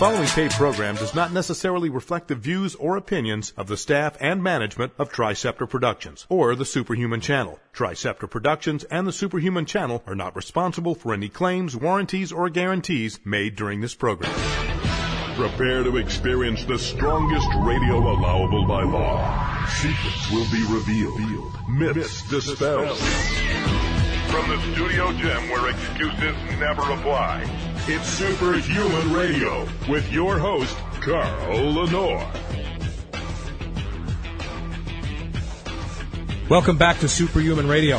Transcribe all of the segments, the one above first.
following paid program does not necessarily reflect the views or opinions of the staff and management of Triceptor Productions or the Superhuman Channel. Triceptor Productions and the Superhuman Channel are not responsible for any claims, warranties, or guarantees made during this program. Prepare to experience the strongest radio allowable by law. Secrets will be revealed. Myths dispelled. From the studio gym where excuses never apply, it's Superhuman Radio with your host, Carl Lenore. Welcome back to Superhuman Radio.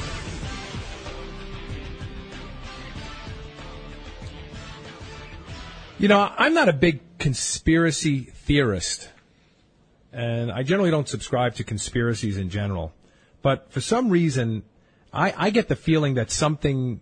You know, I'm not a big conspiracy theorist, and I generally don't subscribe to conspiracies in general. But for some reason, I get the feeling that something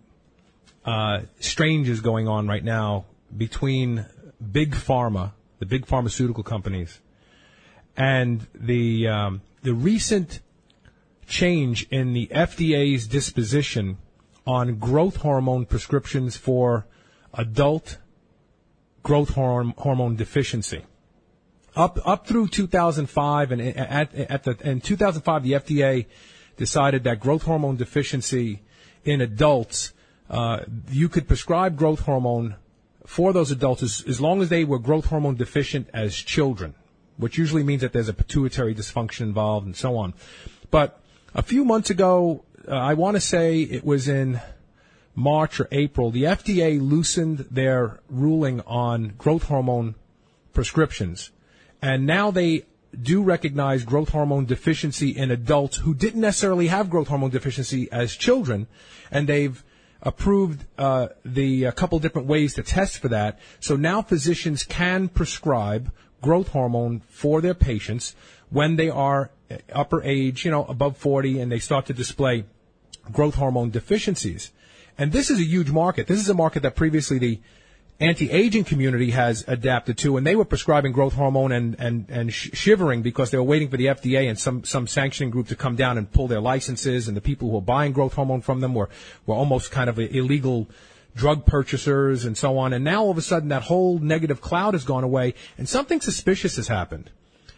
strange is going on right now between big pharma, the big pharmaceutical companies, and the recent change in the FDA's disposition on growth hormone prescriptions for adult growth hormone deficiency. Up through 2005, and in 2005, the FDA decided that growth hormone deficiency in adults, you could prescribe growth hormone for those adults as long as they were growth hormone deficient as children, which usually means that there's a pituitary dysfunction involved and so on. But a few months ago, I want to say it was in March or April, the FDA loosened their ruling on growth hormone prescriptions. And now they do recognize growth hormone deficiency in adults who didn't necessarily have growth hormone deficiency as children. And they've approved a couple different ways to test for that. So now physicians can prescribe growth hormone for their patients when they are upper age, above 40, and they start to display growth hormone deficiencies. And this is a huge market. This is a market that previously the anti-aging community has adapted to, and they were prescribing growth hormone and shivering because they were waiting for the FDA and some sanctioning group to come down and pull their licenses, and the people who were buying growth hormone from them were almost kind of illegal drug purchasers and so on. And now all of a sudden that whole negative cloud has gone away, and something suspicious has happened.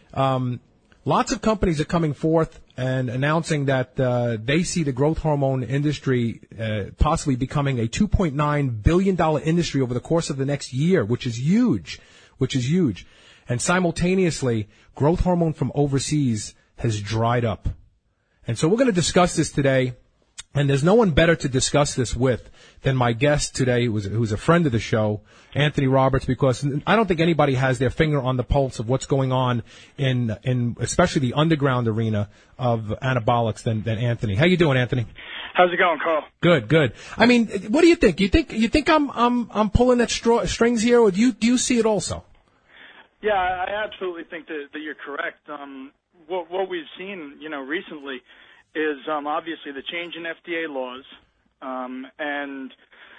Lots of companies are coming forth and announcing that they see the growth hormone industry possibly becoming a $2.9 billion industry over the course of the next year, which is huge. And simultaneously, growth hormone from overseas has dried up. And so we're going to discuss this today, and there's no one better to discuss this with than my guest today, who's a friend of the show, Anthony Roberts, because I don't think anybody has their finger on the pulse of what's going on in especially the underground arena of anabolics than Anthony. How you doing, Anthony? How's it going, Carl? Good. I mean, what do you think? You think I'm pulling at strings here, or do you see it also? Yeah, I absolutely think that you're correct. What we've seen, recently is obviously the change in FDA laws, and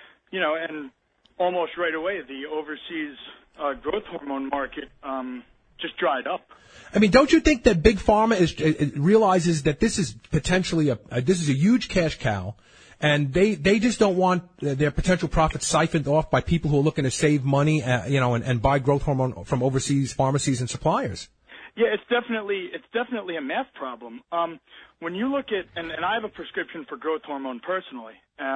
almost right away the overseas growth hormone market just dried up. I mean, don't you think that Big Pharma realizes that this is potentially this is a huge cash cow, and they just don't want their potential profits siphoned off by people who are looking to save money, and buy growth hormone from overseas pharmacies and suppliers? Yeah, it's definitely a math problem. When you look at, and I have a prescription for growth hormone personally.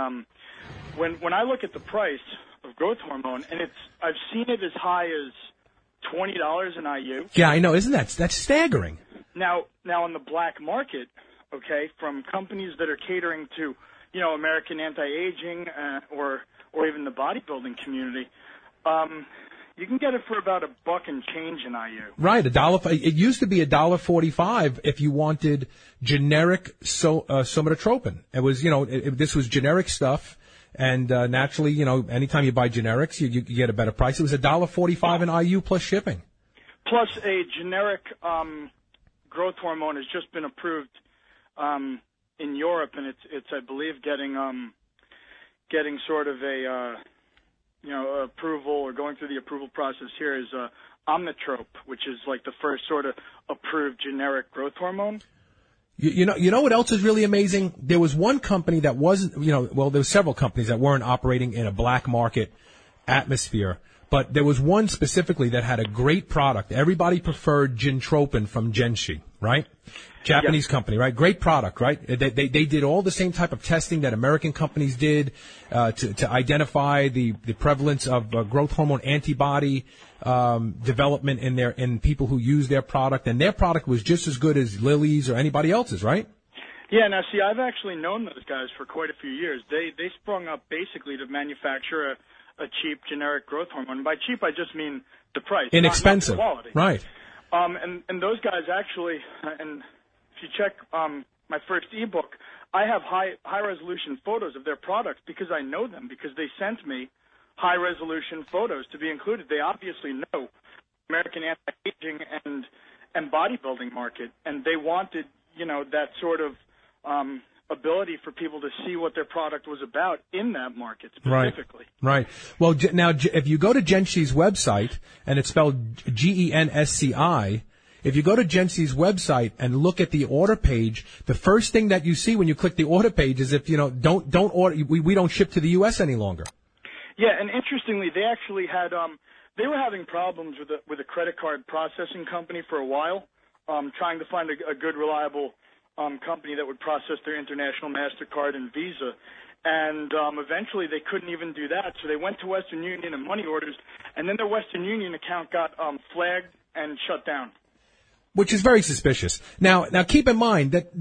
When I look at the price of growth hormone, and I've seen it as high as $20 an IU. Yeah, I know. Isn't that's staggering? Now on the black market, okay, from companies that are catering to, American anti-aging or even the bodybuilding community, you can get it for about $1 and change an IU. Right, it used to be $1.45 if you wanted generic somatotropin. It was, this was generic stuff, and naturally, anytime you buy generics, you get a better price. It was $1.45 an IU plus shipping. Plus, a generic growth hormone has just been approved in Europe, and it's I believe getting sort of a approval, or going through the approval process here, is Omnitrope, which is like the first sort of approved generic growth hormone. You know what else is really amazing? There was one company that wasn't, there were several companies that weren't operating in a black market atmosphere, but there was one specifically that had a great product. Everybody preferred Gentropin from Genshi, right? Japanese company, right? Great product, right? They did all the same type of testing that American companies did to identify the prevalence of growth hormone antibody development in people who use their product, and their product was just as good as Lilly's or anybody else's, right? Yeah, now see, I've actually known those guys for quite a few years. They sprung up basically to manufacture a cheap generic growth hormone. By cheap, I just mean the price, inexpensive, not the quality. Right? And those guys actually, and if you check my first ebook, I have high resolution photos of their products because I know them, because they sent me high resolution photos to be included. They obviously know American anti-aging and bodybuilding market, and they wanted, that sort of ability for people to see what their product was about in that market specifically. Right. Well, now if you go to Genshi's website, and it's spelled GENSCI, if you go to Genshi's website and look at the order page, the first thing that you see when you click the order page is don't order. We don't ship to the U.S. any longer. Yeah, and interestingly, they actually had they were having problems with a credit card processing company for a while, trying to find a good, reliable company that would process their international MasterCard and Visa. And eventually they couldn't even do that, so they went to Western Union and money orders, and then their Western Union account got flagged and shut down. Which is very suspicious. Now keep in mind that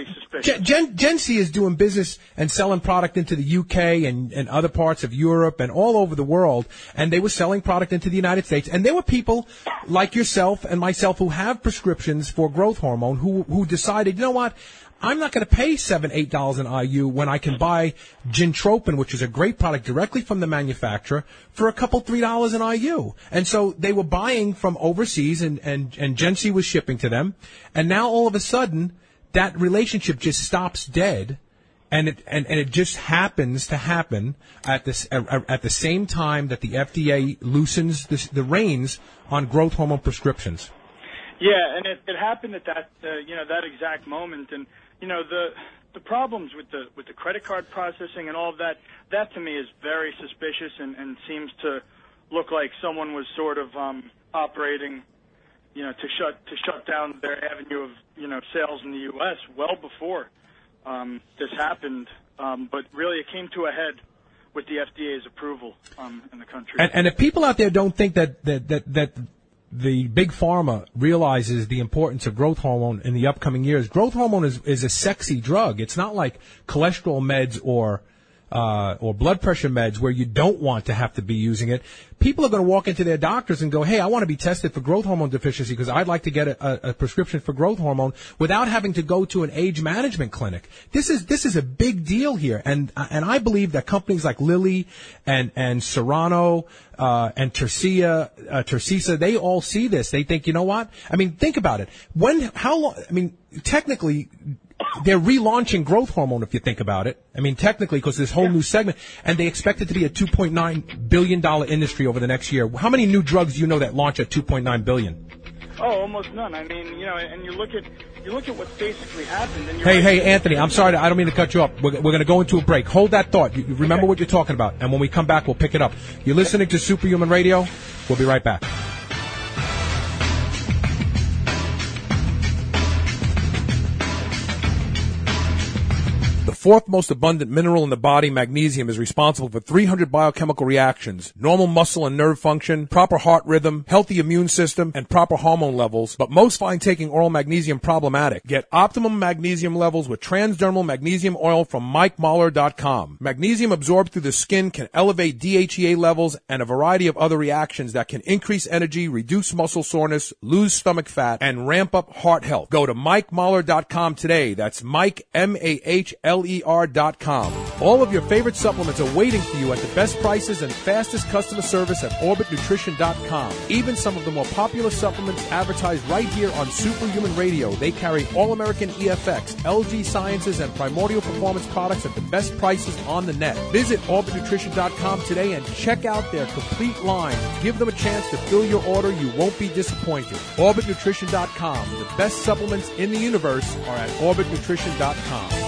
Genshi is doing business and selling product into the UK and other parts of Europe and all over the world, and they were selling product into the United States. And there were people like yourself and myself who have prescriptions for growth hormone who decided, you know what? I'm not going to pay $7, $8 an IU when I can buy Gentropin, which is a great product directly from the manufacturer, for a couple, $3 an IU. And so they were buying from overseas, and Genshi was shipping to them. And now all of a sudden, that relationship just stops dead, and it just happens to happen at the same time that the FDA loosens the reins on growth hormone prescriptions. Yeah, and it happened at that that exact moment. And the problems with the credit card processing and all of that to me is very suspicious and seems to look like someone was sort of operating, to shut down their avenue of sales in the U.S. well before this happened. But really, it came to a head with the FDA's approval in the country. And if people out there don't think that the big pharma realizes the importance of growth hormone in the upcoming years, growth hormone is a sexy drug. It's not like cholesterol meds or blood pressure meds where you don't want to have to be using it. People are going to walk into their doctors and go, hey, I want to be tested for growth hormone deficiency because I'd like to get a prescription for growth hormone without having to go to an age management clinic. This is a big deal here. And I believe that companies like Lilly and Serrano and Tercisa, they all see this. They think, you know what? I mean, think about it. How long? I mean, technically, they're relaunching growth hormone, if you think about it. I mean, technically, because this whole new segment, and they expect it to be a $2.9 billion industry over the next year. How many new drugs do you know that launch at $2.9 billion? Oh, almost none. I mean, and you look at what's basically happened. And hey, Anthony, I'm sorry, I don't mean to cut you up. We're going to go into a break. Hold that thought. You remember what you're talking about, and when we come back, we'll pick it up. You're listening to Superhuman Radio. We'll be right back. The fourth most abundant mineral in the body, magnesium, is responsible for 300 biochemical reactions, normal muscle and nerve function, proper heart rhythm, healthy immune system, and proper hormone levels. But most find taking oral magnesium problematic. Get optimum magnesium levels with transdermal magnesium oil from MikeMahler.com. Magnesium absorbed through the skin can elevate DHEA levels and a variety of other reactions that can increase energy, reduce muscle soreness, lose stomach fat, and ramp up heart health. Go to MikeMahler.com today. That's Mike, MAHLER.com. All of your favorite supplements are waiting for you at the best prices and fastest customer service at OrbitNutrition.com. Even some of the more popular supplements advertised right here on Superhuman Radio. They carry All-American EFX, LG Sciences, and Primordial Performance products at the best prices on the net. Visit OrbitNutrition.com today and check out their complete line. Give them a chance to fill your order. You won't be disappointed. OrbitNutrition.com. The best supplements in the universe are at OrbitNutrition.com.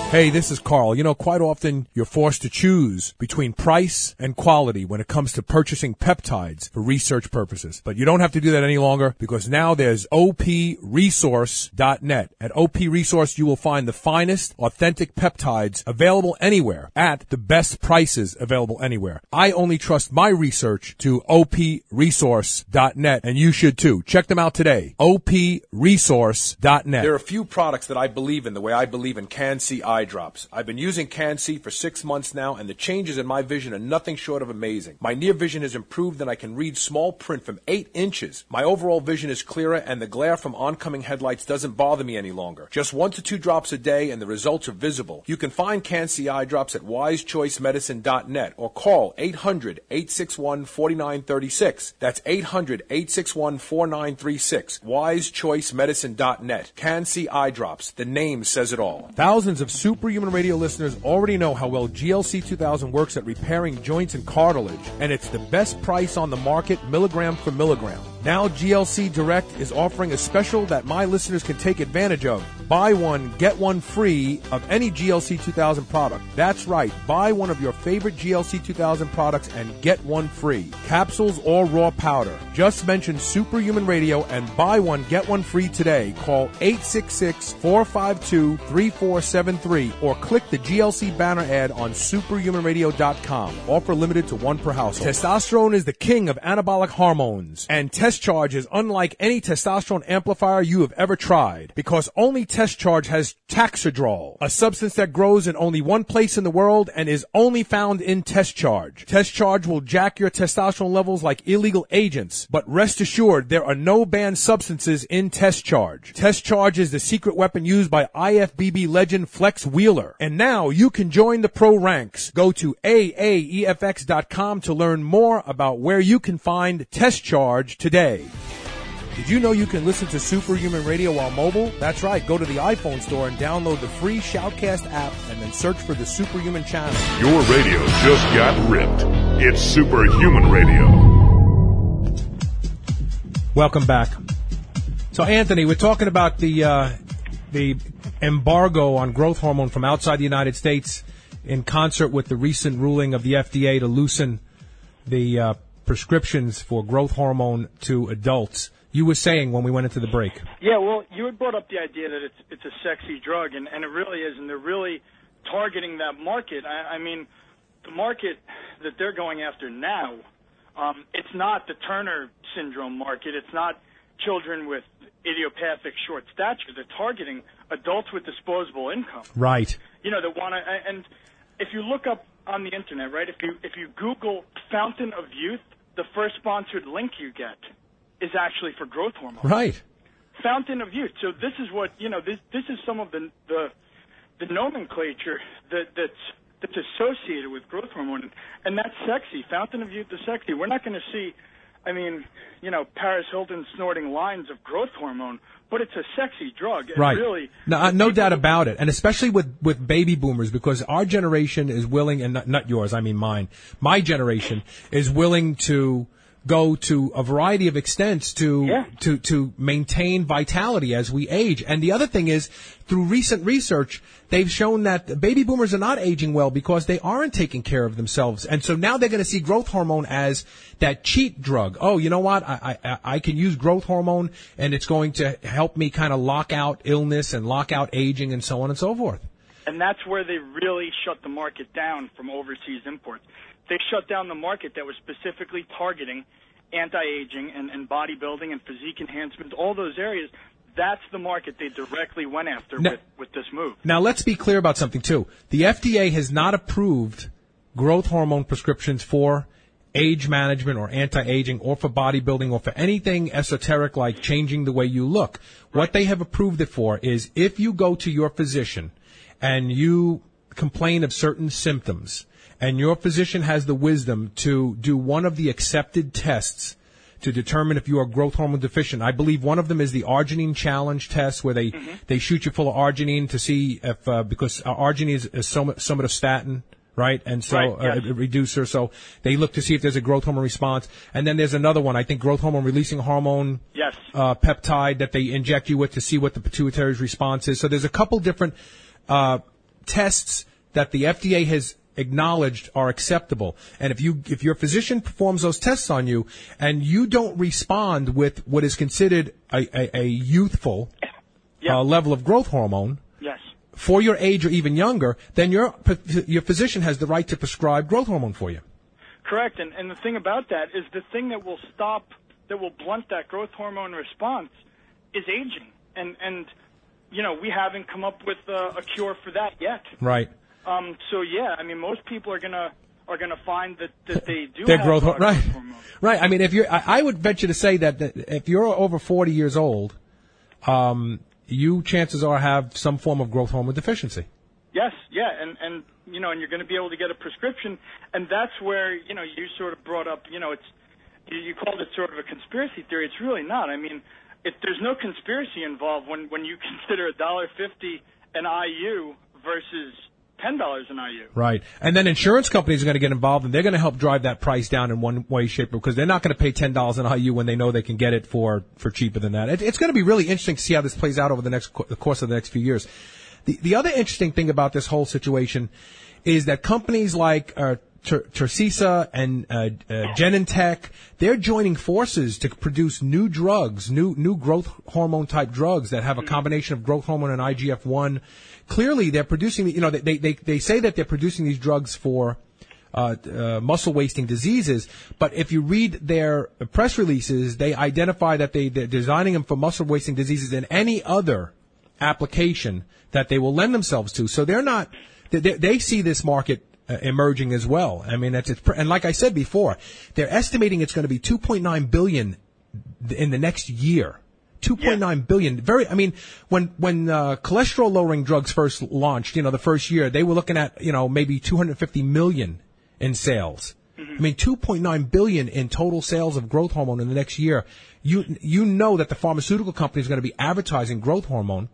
Hey, this is Carl. You know, quite often you're forced to choose between price and quality when it comes to purchasing peptides for research purposes. But you don't have to do that any longer because now there's OPResource.net. At OP Resource, you will find the finest, authentic peptides available anywhere at the best prices available anywhere. I only trust my research to OPResource.net, and you should too. Check them out today. OPResource.net. There are a few products that I believe in the way I believe in Can-C eye drops. I've been using Can-C for 6 months now, and the changes in my vision are nothing short of amazing. My near vision has improved, and I can read small print from 8 inches. My overall vision is clearer, and the glare from oncoming headlights doesn't bother me any longer. Just 1 to 2 drops a day, and the results are visible. You can find Can-C eye drops at wisechoicemedicine.net or call 800-861-4936. That's 800-861-4936. wisechoicemedicine.net. Can-C eye drops. The name says it all. Thousands of Superhuman Radio listeners already know how well GLC 2000 works at repairing joints and cartilage, and it's the best price on the market, milligram for milligram. Now GLC Direct is offering a special that my listeners can take advantage of. Buy one, get one free of any GLC 2000 product. That's right, buy one of your favorite GLC 2000 products and get one free. Capsules or raw powder. Just mention Superhuman Radio and buy one, get one free today. Call 866-452-3473 or click the GLC banner ad on superhumanradio.com. Offer limited to 1 per household. Testosterone is the king of anabolic hormones, and Test Charge is unlike any testosterone amplifier you have ever tried, because only Test Charge has Taxidrol, a substance that grows in only one place in the world and is only found in Test Charge. Test Charge will jack your testosterone levels like illegal agents, but rest assured there are no banned substances in Test Charge. Test Charge is the secret weapon used by IFBB legend Flex Wheeler. And now you can join the pro ranks. Go to AAEFX.com to learn more about where you can find Test Charge today. Did you know you can listen to Superhuman Radio while mobile? That's right. Go to the iPhone store and download the free Shoutcast app and then search for the Superhuman channel. Your radio just got ripped. It's Superhuman Radio. Welcome back. So, Anthony, we're talking about the embargo on growth hormone from outside the United States in concert with the recent ruling of the FDA to loosen the prescriptions for growth hormone to adults. You were saying when we went into the break. Yeah, well, you had brought up the idea that it's a sexy drug, and it really is, and they're really targeting that market. I mean, the market that they're going after now, it's not the Turner syndrome market. It's not children with idiopathic short stature. They're targeting adults with disposable income. Right. You know, that want to, and if you look up on the internet, right, if you Google Fountain of Youth, the first sponsored link you get is actually for growth hormone. Right. Fountain of Youth. So this is what, you know, this is some of the nomenclature that's associated with growth hormone, and that's sexy. Fountain of Youth is sexy. We're not going to see, I mean, you know, Paris Hilton snorting lines of growth hormone, but it's a sexy drug. Right. Really, no doubt about it. And especially with baby boomers, because our generation is willing, and not yours, I mean mine, my generation is willing to go to a variety of extents to maintain vitality as we age. And the other thing is, through recent research, they've shown that baby boomers are not aging well because they aren't taking care of themselves. And so now they're going to see growth hormone as that cheat drug. Oh, you know what? I can use growth hormone, and it's going to help me kind of lock out illness and lock out aging and so on and so forth. And that's where they really shut the market down from overseas imports. They shut down the market that was specifically targeting anti-aging and bodybuilding and physique enhancement, all those areas. That's the market they directly went after with this move. Now, let's be clear about something, too. The FDA has not approved growth hormone prescriptions for age management or anti-aging or for bodybuilding or for anything esoteric like changing the way you look. What they have approved it for is if you go to your physician and you complain of certain symptoms, and your physician has the wisdom to do one of the accepted tests to determine if you are growth hormone deficient. I believe one of them is the arginine challenge test, where they shoot you full of arginine to see if, because arginine is somatostatin, right? And so, a reducer. So they look to see if there's a growth hormone response. And then there's another one, I think growth hormone releasing hormone, peptide that they inject you with to see what the pituitary's response is. So there's a couple different, tests that the FDA has acknowledged are acceptable. And if your physician performs those tests on you and you don't respond with what is considered a youthful level of growth hormone, yes, for your age or even younger, then your physician has the right to prescribe growth hormone for you. Correct. And the thing about that is the thing that will blunt that growth hormone response is aging. And you know, we haven't come up with a cure for that yet. Right. So yeah, I mean, most people are gonna find that they do their have growth hormone. Right. I mean, I would venture to say that if you're over 40 years old, you chances are have some form of growth hormone deficiency. Yes, yeah, and you know, and you're going to be able to get a prescription, and that's where, you know, you sort of brought up, you know, you called it sort of a conspiracy theory. It's really not. I mean, there's no conspiracy involved when you consider $1.50 an IU versus $10 an IU. Right. And then insurance companies are going to get involved, and they're going to help drive that price down in one way, shape, or because they're not going to pay $10 an IU when they know they can get it for cheaper than that. It's going to be really interesting to see how this plays out over the course of the next few years. The other interesting thing about this whole situation is that companies like Tercisa and Genentech, they're joining forces to produce new drugs, new growth hormone type drugs that have a combination of growth hormone and IGF-1. Clearly, they're producing, you know, they say that they're producing these drugs for muscle wasting diseases, but if you read their press releases, they identify that they're designing them for muscle wasting diseases and any other application that they will lend themselves to. So they're not, they see this market emerging as well. I mean, and like I said before, they're estimating it's going to be $2.9 billion in the next year. $2.9 billion. I mean, when cholesterol lowering drugs first launched, you know, the first year, they were looking at, you know, maybe 250 million in sales. I mean, 2.9 billion in total sales of growth hormone in the next year. You know that the pharmaceutical company is going to be advertising growth hormone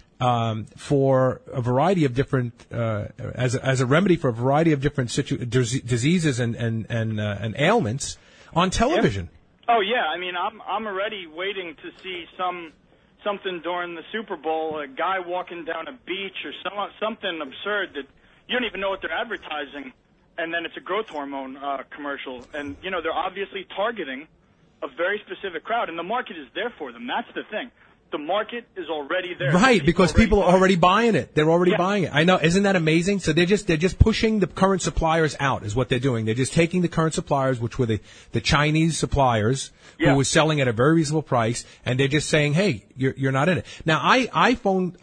for a variety of different as a remedy for a variety of different diseases and ailments on television. Yeah. Oh yeah, I mean, I'm already waiting to see something during the Super Bowl, a guy walking down a beach or something absurd that you don't even know what they're advertising, and then it's a growth hormone commercial, and you know, they're obviously targeting a very specific crowd, and the market is there for them. That's the thing. The market is already there. Right, because people are already buying it. They're already buying it. I know. Isn't that amazing? So they're just pushing the current suppliers out is what they're doing. They're just taking the current suppliers, which were the Chinese suppliers who were selling at a very reasonable price, and they're just saying, hey, you're not in it. Now, I phoned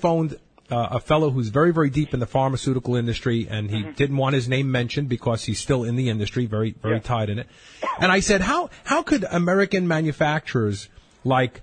a fellow who's very, very deep in the pharmaceutical industry, and he didn't want his name mentioned because he's still in the industry, very, very tied in it. And I said, how could American manufacturers like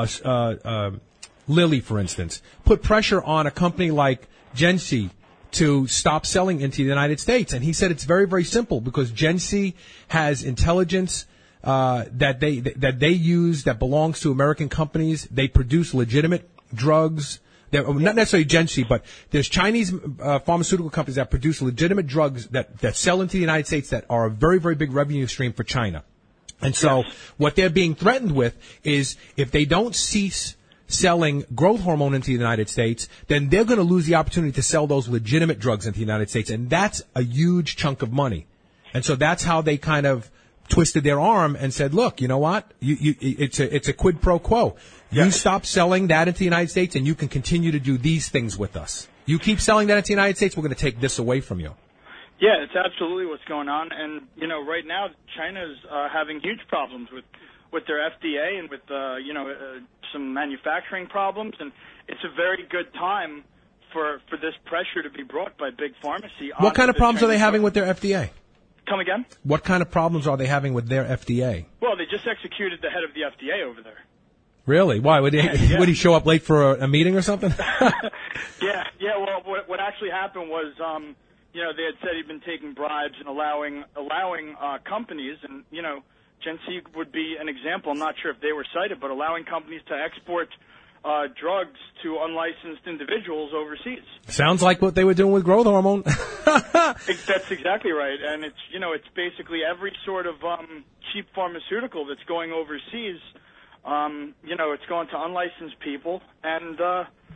Lilly, for instance, put pressure on a company like Gensci to stop selling into the United States? And he said it's very, very simple, because Gensci has intelligence that they use that belongs to American companies. They produce legitimate drugs. Not necessarily Gensci, but there's Chinese pharmaceutical companies that produce legitimate drugs that sell into the United States that are a very, very big revenue stream for China. And so what they're being threatened with is if they don't cease selling growth hormone into the United States, then they're going to lose the opportunity to sell those legitimate drugs into the United States. And that's a huge chunk of money. And so that's how they kind of twisted their arm and said, look, you know what? It's a quid pro quo. You stop selling that into the United States and you can continue to do these things with us. You keep selling that into the United States, we're going to take this away from you. Yeah, it's absolutely what's going on. And, you know, right now China's having huge problems with their FDA and with, some manufacturing problems. And it's a very good time for this pressure to be brought by big pharmacy. What kind of problems are they having with their FDA? Come again? What kind of problems are they having with their FDA? Well, they just executed the head of the FDA over there. Really? Why? Would he show up late for a meeting or something? Yeah. Well, what actually happened was, they had said he'd been taking bribes and allowing companies, and Gensci would be an example. I'm not sure if they were cited, but allowing companies to export drugs to unlicensed individuals overseas. Sounds like what they were doing with growth hormone. That's exactly right, and it's basically every sort of cheap pharmaceutical that's going overseas. It's going to unlicensed people, and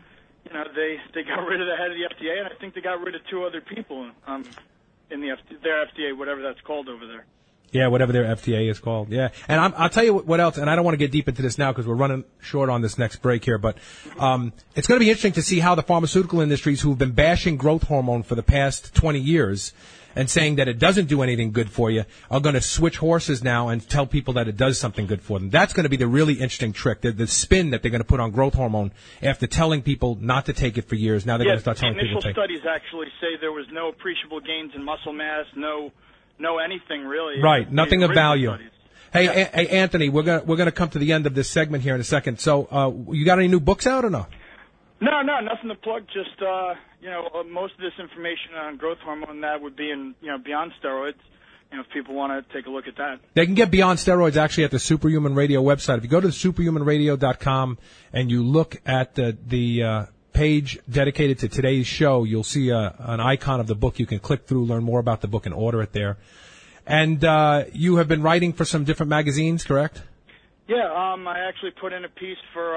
they got rid of the head of the FDA, and I think they got rid of 2 other people in their FDA, whatever that's called over there. Yeah, whatever their FDA is called. Yeah, and I'll tell you what else, and I don't want to get deep into this now because we're running short on this next break here, but it's going to be interesting to see how the pharmaceutical industries who've been bashing growth hormone for the past 20 years and saying that it doesn't do anything good for you are going to switch horses now and tell people that it does something good for them. That's going to be the really interesting trick, the spin that they're going to put on growth hormone after telling people not to take it for years. Now they're going to start telling people to take it. Initial studies actually say there was no appreciable gains in muscle mass, no anything really. Right, nothing of value. Studies. Hey, Anthony, we're gonna come to the end of this segment here in a second. So, you got any new books out or no? No, nothing to plug. Just most of this information on growth hormone that would be in Beyond Steroids. If people want to take a look at that, they can get Beyond Steroids actually at the Superhuman Radio website. If you go to superhumanradio.com and you look at the page dedicated to today's show, you'll see an icon of the book. You can click through, learn more about the book, and order it there. And you have been writing for some different magazines, correct? Yeah, I actually put in a piece for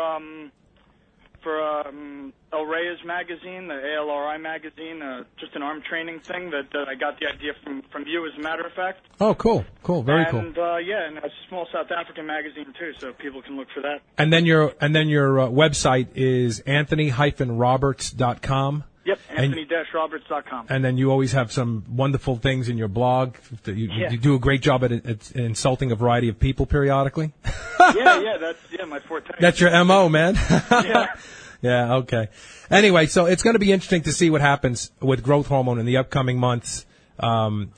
El Reyes magazine, the ALRI magazine, just an arm training thing that I got the idea from you, as a matter of fact. Oh, cool, very cool. And and a small South African magazine too, so people can look for that. And then your website is Anthony-Roberts.com. Yep, Anthony-Roberts.com. And then you always have some wonderful things in your blog. You do a great job at insulting a variety of people periodically. that's my forte. That's your MO, man. Yeah. Yeah, okay. Anyway, so it's going to be interesting to see what happens with growth hormone in the upcoming months. I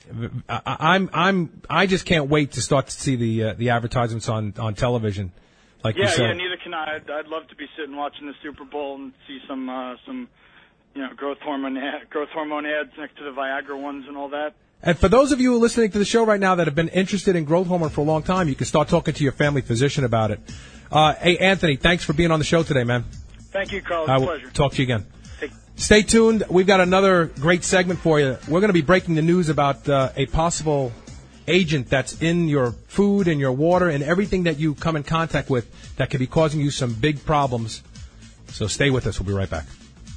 just can't wait to start to see the advertisements on television. Like you said. Yeah, neither can I. I'd love to be sitting watching the Super Bowl and see some growth hormone ads next to the Viagra ones and all that. And for those of you who are listening to the show right now that have been interested in growth hormone for a long time, you can start talking to your family physician about it. Hey, Anthony, thanks for being on the show today, man. Thank you, Carl. It's a pleasure. Talk to you again. Stay tuned. We've got another great segment for you. We're going to be breaking the news about a possible agent that's in your food and your water and everything that you come in contact with that could be causing you some big problems. So stay with us. We'll be right back.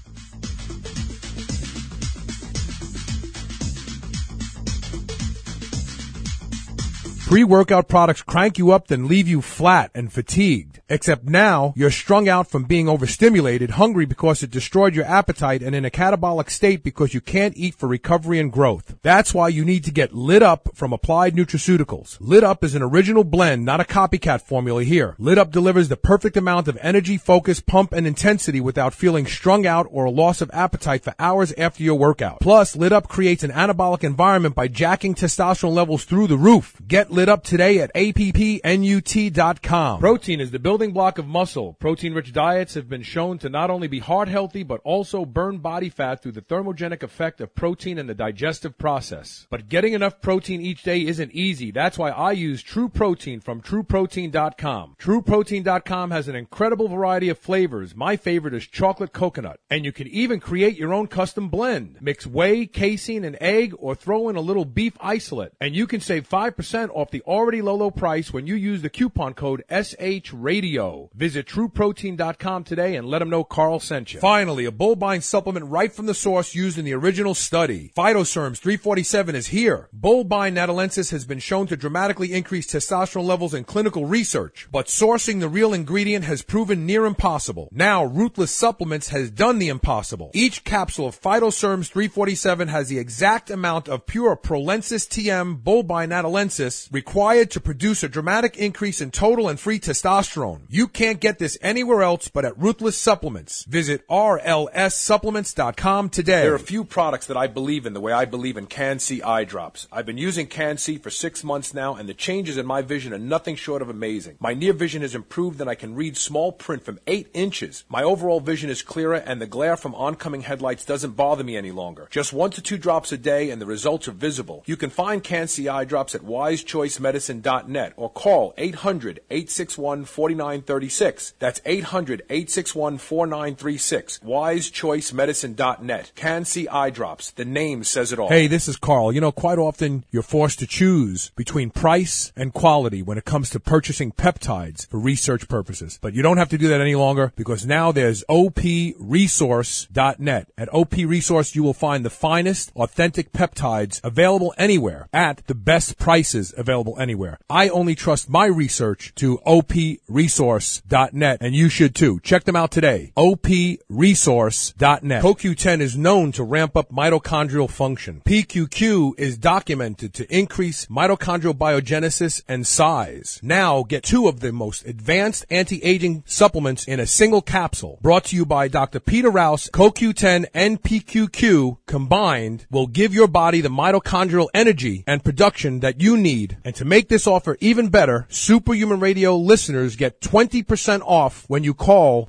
Pre-workout products crank you up then leave you flat and fatigued. Except now, you're strung out from being overstimulated, hungry because it destroyed your appetite, and in a catabolic state because you can't eat for recovery and growth. That's why you need to get Lit Up from Applied Nutraceuticals. Lit Up is an original blend, not a copycat formula here. Lit Up delivers the perfect amount of energy, focus, pump, and intensity without feeling strung out or a loss of appetite for hours after your workout. Plus, Lit Up creates an anabolic environment by jacking testosterone levels through the roof. Get Lit Up today at appnut.com. Protein is the building block of muscle. Protein-rich diets have been shown to not only be heart healthy, but also burn body fat through the thermogenic effect of protein in the digestive process. But getting enough protein each day isn't easy. That's why I use True Protein from TrueProtein.com. TrueProtein.com has an incredible variety of flavors. My favorite is chocolate coconut. And you can even create your own custom blend. Mix whey, casein, and egg, or throw in a little beef isolate. And you can save 5% off the already low price when you use the coupon code SHRadio. Visit TrueProtein.com today and let them know Carl sent you. Finally, a Bullbine supplement right from the source used in the original study. Phytoserms 347 is here. Bullbine natalensis has been shown to dramatically increase testosterone levels in clinical research, but sourcing the real ingredient has proven near impossible. Now, Ruthless Supplements has done the impossible. Each capsule of Phytoserms 347 has the exact amount of pure Prolensis TM Bullbine natalensis required to produce a dramatic increase in total and free testosterone. You can't get this anywhere else but at Ruthless Supplements. Visit rlssupplements.com today. There are a few products that I believe in the way I believe in Can-C eye drops. I've been using Can-C for 6 months now, and the changes in my vision are nothing short of amazing. My near vision has improved, and I can read small print from 8 inches. My overall vision is clearer, and the glare from oncoming headlights doesn't bother me any longer. Just 1 to 2 drops a day, and the results are visible. You can find Can-C eye drops at Wise Choice wisechoicemedicine.net or call 800-861-4936. That's 800-861-4936. wisechoicemedicine.net. Can-C eye drops. The name says it all. Hey, this is Carl. You know, quite often you're forced to choose between price and quality when it comes to purchasing peptides for research purposes. But you don't have to do that any longer because now there's OPResource.net. At OP Resource, you will find the finest, authentic peptides available anywhere at the best prices available anywhere. I only trust my research to OPResource.net, and you should too. Check them out today. OPResource.net. CoQ10 is known to ramp up mitochondrial function. PQQ is documented to increase mitochondrial biogenesis and size. Now get 2 of the most advanced anti-aging supplements in a single capsule. Brought to you by Dr. Peter Rouse. CoQ10 and PQQ combined will give your body the mitochondrial energy and production that you need. And to make this offer even better, Superhuman Radio listeners get 20% off when you call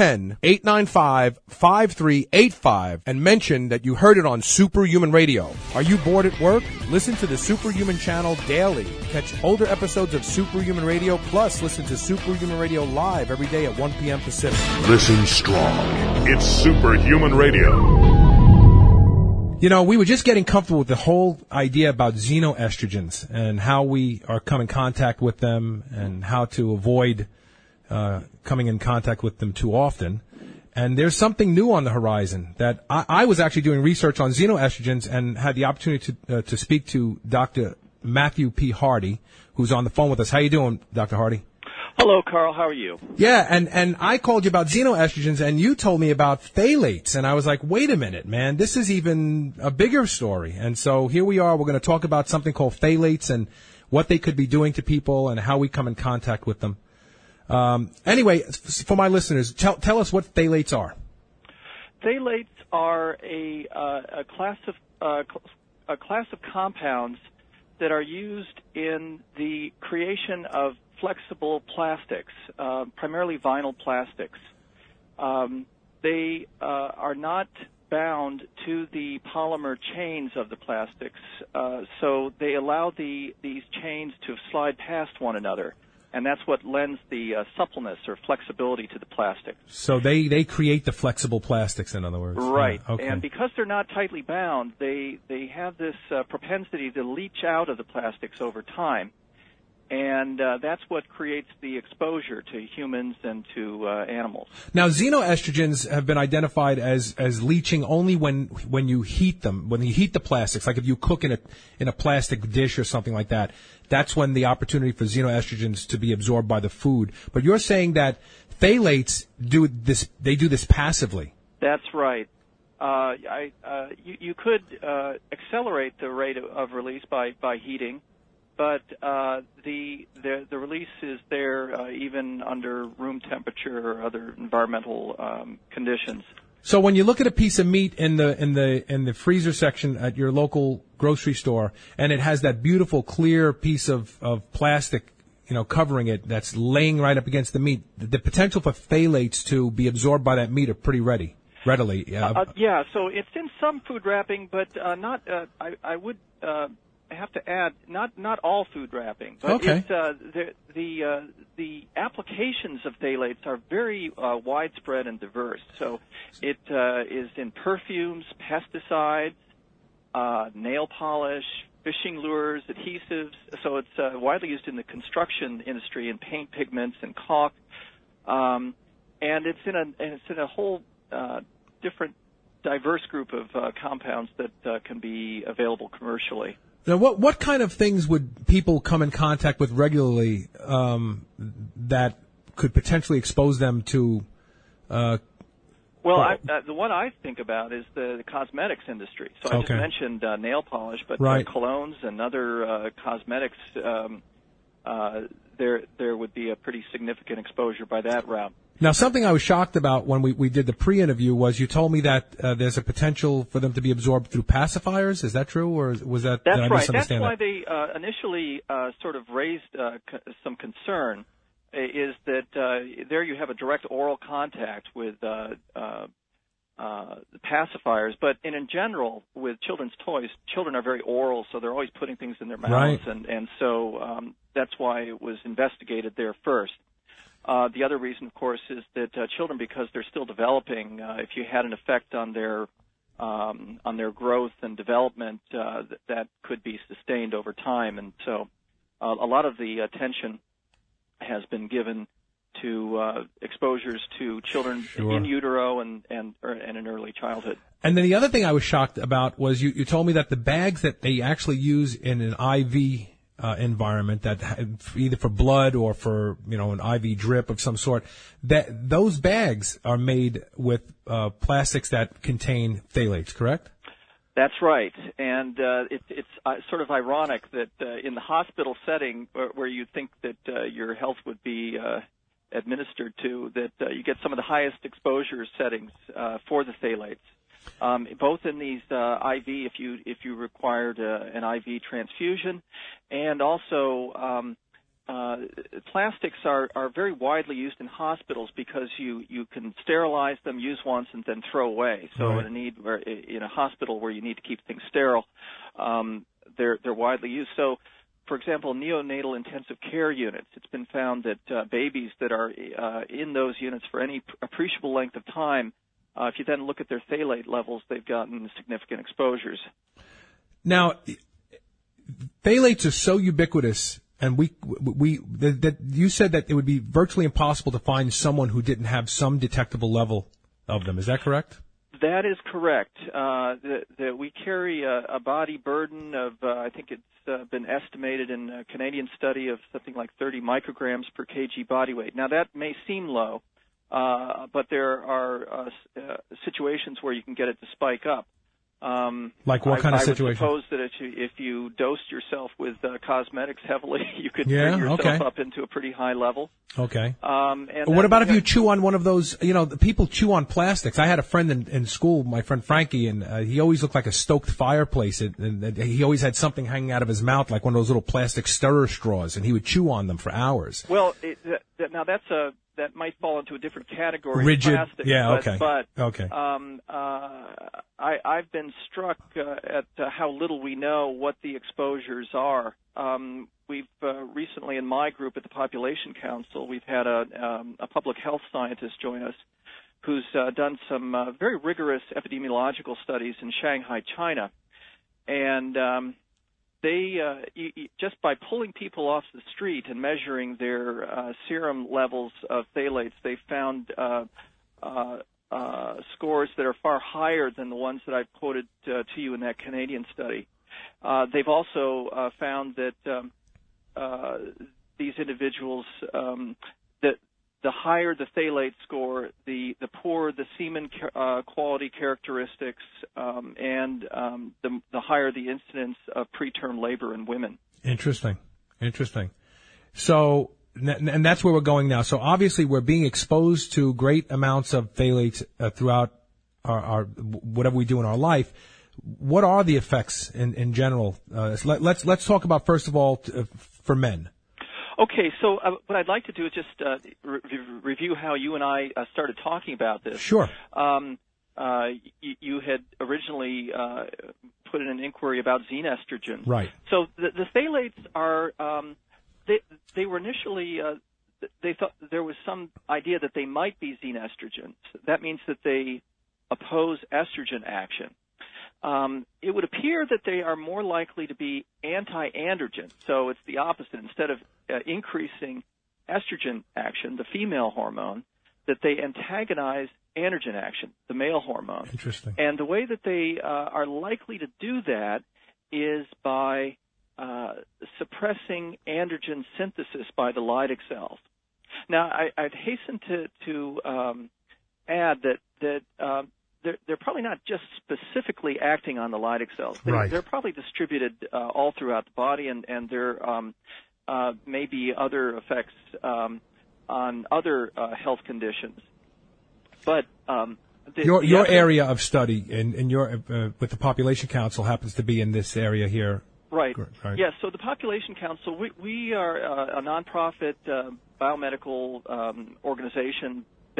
310-895-5385 and mention that you heard it on Superhuman Radio. Are you bored at work? Listen to the Superhuman channel daily. Catch older episodes of Superhuman Radio, plus listen to Superhuman Radio live every day at 1 p.m. Pacific. Listen strong. It's Superhuman Radio. You know, we were just getting comfortable with the whole idea about xenoestrogens and how we are come in contact with them and how to avoid coming in contact with them too often. And there's something new on the horizon that I was actually doing research on xenoestrogens and had the opportunity to speak to Dr. Matthew P. Hardy, who's on the phone with us. How you doing, Dr. Hardy? Hello, Carl. How are you? Yeah, and I called you about xenoestrogens, and you told me about phthalates, and I was like, wait a minute, man, this is even a bigger story. And so here we are. We're going to talk about something called phthalates and what they could be doing to people and how we come in contact with them. Anyway, for my listeners, tell us what phthalates are. Phthalates are a class of compounds that are used in the creation of flexible plastics, primarily vinyl plastics. They are not bound to the polymer chains of the plastics, so they allow these chains to slide past one another, and that's what lends the suppleness or flexibility to the plastic. So they create the flexible plastics, in other words. Right. Yeah, okay. And because they're not tightly bound, they have this propensity to leach out of the plastics over time. And that's what creates the exposure to humans and to animals. Now, xenoestrogens have been identified as leaching only when you heat them, when you heat the plastics, like if you cook in a plastic dish or something like that. That's when the opportunity for xenoestrogens to be absorbed by the food. But you're saying that phthalates do this passively. That's right. You could accelerate the rate of release by heating. But the release is there even under room temperature or other environmental conditions. So when you look at a piece of meat in the freezer section at your local grocery store, and it has that beautiful clear piece of plastic, covering it, that's laying right up against the meat, the potential for phthalates to be absorbed by that meat are pretty readily. Yeah. So it's in some food wrapping, but not. I would. I have to add, not all food wrapping, but okay. The applications of phthalates are very widespread and diverse. So it is in perfumes, pesticides, nail polish, fishing lures, adhesives. So it's widely used in the construction industry in paint pigments and caulk, and it's in a whole different diverse group of compounds that can be available commercially. Now, what kind of things would people come in contact with regularly that could potentially expose them to? The one I think about is the cosmetics industry. So I just mentioned nail polish, but right. Colognes and other cosmetics, there would be a pretty significant exposure by that route. Now, something I was shocked about when we did the pre-interview was you told me that there's a potential for them to be absorbed through pacifiers. Is that true, or was that? That's right. That's why they initially sort of raised some concern. Is that there you have a direct oral contact with pacifiers. But in general, with children's toys, children are very oral, so they're always putting things in their mouths, right. and so that's why it was investigated there first. The other reason, of course, is that children, because they're still developing, if you had an effect on their growth and development, that could be sustained over time. And so a lot of the attention has been given to exposures to children in utero and in early childhood. And then the other thing I was shocked about was you told me that the bags that they actually use in an IV environment, that either for blood or for an IV drip of some sort, that those bags are made with plastics that contain phthalates, correct? That's right, and it's sort of ironic that in the hospital setting where you think that your health would be administered to, that you get some of the highest exposure settings for the phthalates. Both in these IV, if you required an IV transfusion, and also plastics are very widely used in hospitals because you can sterilize them, use once, and then throw away. So right. in a hospital where you need to keep things sterile, they're widely used. So, for example, neonatal intensive care units, it's been found that babies that are in those units for any appreciable length of time, if you then look at their phthalate levels, they've gotten significant exposures. Now, phthalates are so ubiquitous, and that you said that it would be virtually impossible to find someone who didn't have some detectable level of them. Is that correct? That is correct. That we carry a body burden of, I think it's been estimated in a Canadian study of something like 30 micrograms per kg body weight. Now, that may seem low, but there are situations where you can get it to spike up. Like what kind of situation? I would suppose that if you dosed yourself with cosmetics heavily, you could bring yourself up into a pretty high level. Okay. And what about if you chew on one of those, people chew on plastics. I had a friend in school, my friend Frankie, and he always looked like a stoked fireplace. And he always had something hanging out of his mouth, like one of those little plastic stirrer straws, and he would chew on them for hours. Well, now that might fall into a different category. Rigid, of plastic, okay. But okay. I've been struck at how little we know what the exposures are. We've recently, in my group at the Population Council, we've had a public health scientist join us who's done some very rigorous epidemiological studies in Shanghai, China. And they just by pulling people off the street and measuring their serum levels of phthalates, they found scores that are far higher than the ones that I've quoted to you in that Canadian study. They've also found that these individuals, that the higher the phthalate score, the poorer the semen quality characteristics, and the higher the incidence of preterm labor in women. Interesting. So, and that's where we're going now. So obviously we're being exposed to great amounts of phthalates throughout our whatever we do in our life. What are the effects in general? Let's talk about, first of all, for men. Okay, so what I'd like to do is just review how you and I started talking about this. Sure. You had originally put in an inquiry about xenestrogen. Right. So the phthalates are, they were initially, they thought there was some idea that they might be xenestrogens. That means that they oppose estrogen action. It would appear that they are more likely to be anti-androgen, so it's the opposite. Instead of increasing estrogen action, the female hormone, that they antagonize androgen action, the male hormone. Interesting. And the way that they are likely to do that is by suppressing androgen synthesis by the Leydig cells. Now, I'd hasten to add that they're probably not just specifically acting on the Leydig cells. They're probably distributed all throughout the body, and there may be other effects on other health conditions. But your area of study in your with the Population Council happens to be in this area here. Right. Yes. So the Population Council, we are a nonprofit biomedical organization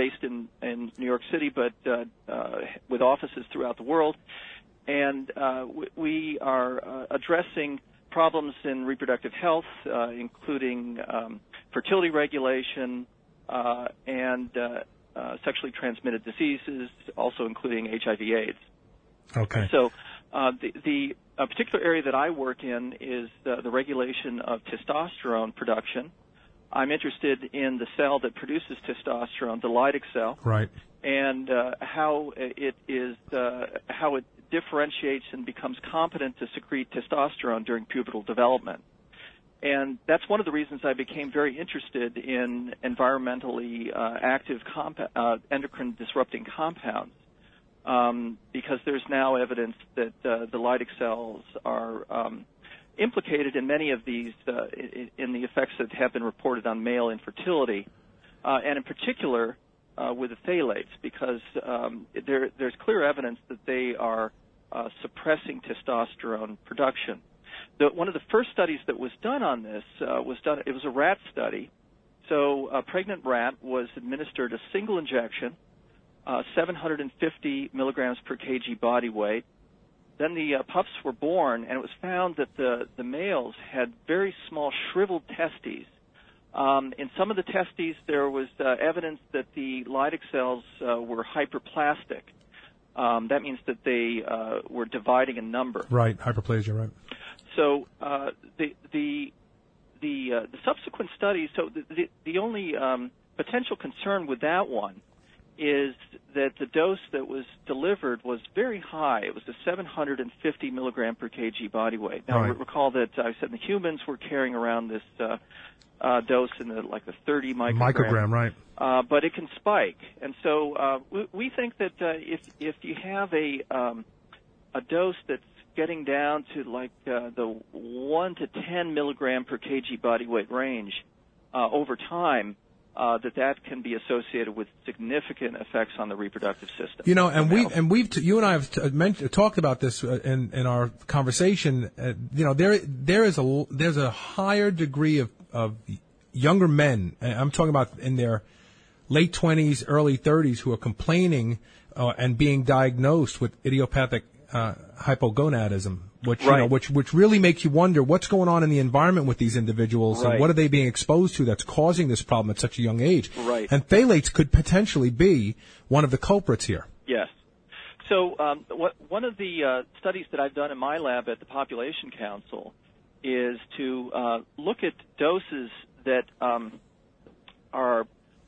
based in New York City, but with offices throughout the world. And we are addressing problems in reproductive health, including fertility regulation and sexually transmitted diseases, also including HIV/AIDS. Okay. So the particular area that I work in is the regulation of testosterone production. I'm interested in the cell that produces testosterone, the Leydig cell, right, and how it differentiates and becomes competent to secrete testosterone during pubertal development. And that's one of the reasons I became very interested in environmentally active endocrine disrupting compounds, because there's now evidence that the Leydig cells are implicated in many of these, in the effects that have been reported on male infertility, and in particular with the phthalates, because there's clear evidence that they are suppressing testosterone production. One of the first studies that was done on this it was a rat study. So a pregnant rat was administered a single injection, 750 milligrams per kg body weight. Then the pups were born, and it was found that the males had very small shriveled testes. In some of the testes, there was evidence that the Leydig cells were hyperplastic. That means that they were dividing in number. Right, hyperplasia, right. So the subsequent studies. So the only potential concern with that one is that the dose that was delivered was very high. It was a 750 milligram per kg body weight. Now, right. Recall that I said the humans were carrying around this dose in the 30 microgram. Right. But it can spike, and so we think that if you have a dose that's getting down to the 1 to 10 milligram per kg body weight range over time, that can be associated with significant effects on the reproductive system. You know, you and I have talked about this in our conversation. There's a higher degree of younger men. I'm talking about in their late 20s, early 30s, who are complaining and being diagnosed with idiopathic hypogonadism, which really makes you wonder what's going on in the environment with these individuals, right, and what are they being exposed to that's causing this problem at such a young age. Right. And phthalates could potentially be one of the culprits here. Yes. So one of the studies that I've done in my lab at the Population Council is to look at doses that are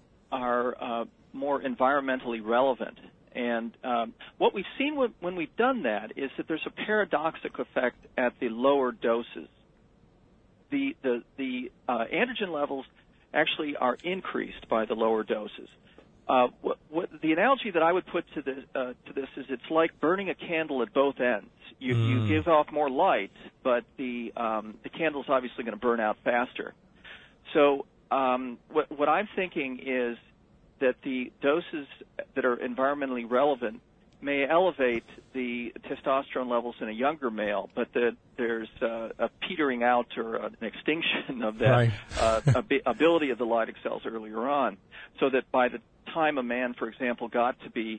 more environmentally relevant. And what we've seen when we've done that is that there's a paradoxic effect at the lower doses. The androgen levels actually are increased by the lower doses. The analogy that I would put to this is it's like burning a candle at both ends. You give off more light, but the candle's obviously going to burn out faster. So what I'm thinking is that the doses that are environmentally relevant may elevate the testosterone levels in a younger male, but that there's a petering out or an extinction of that ability of the Leydig cells earlier on, so that by the time a man, for example, got to be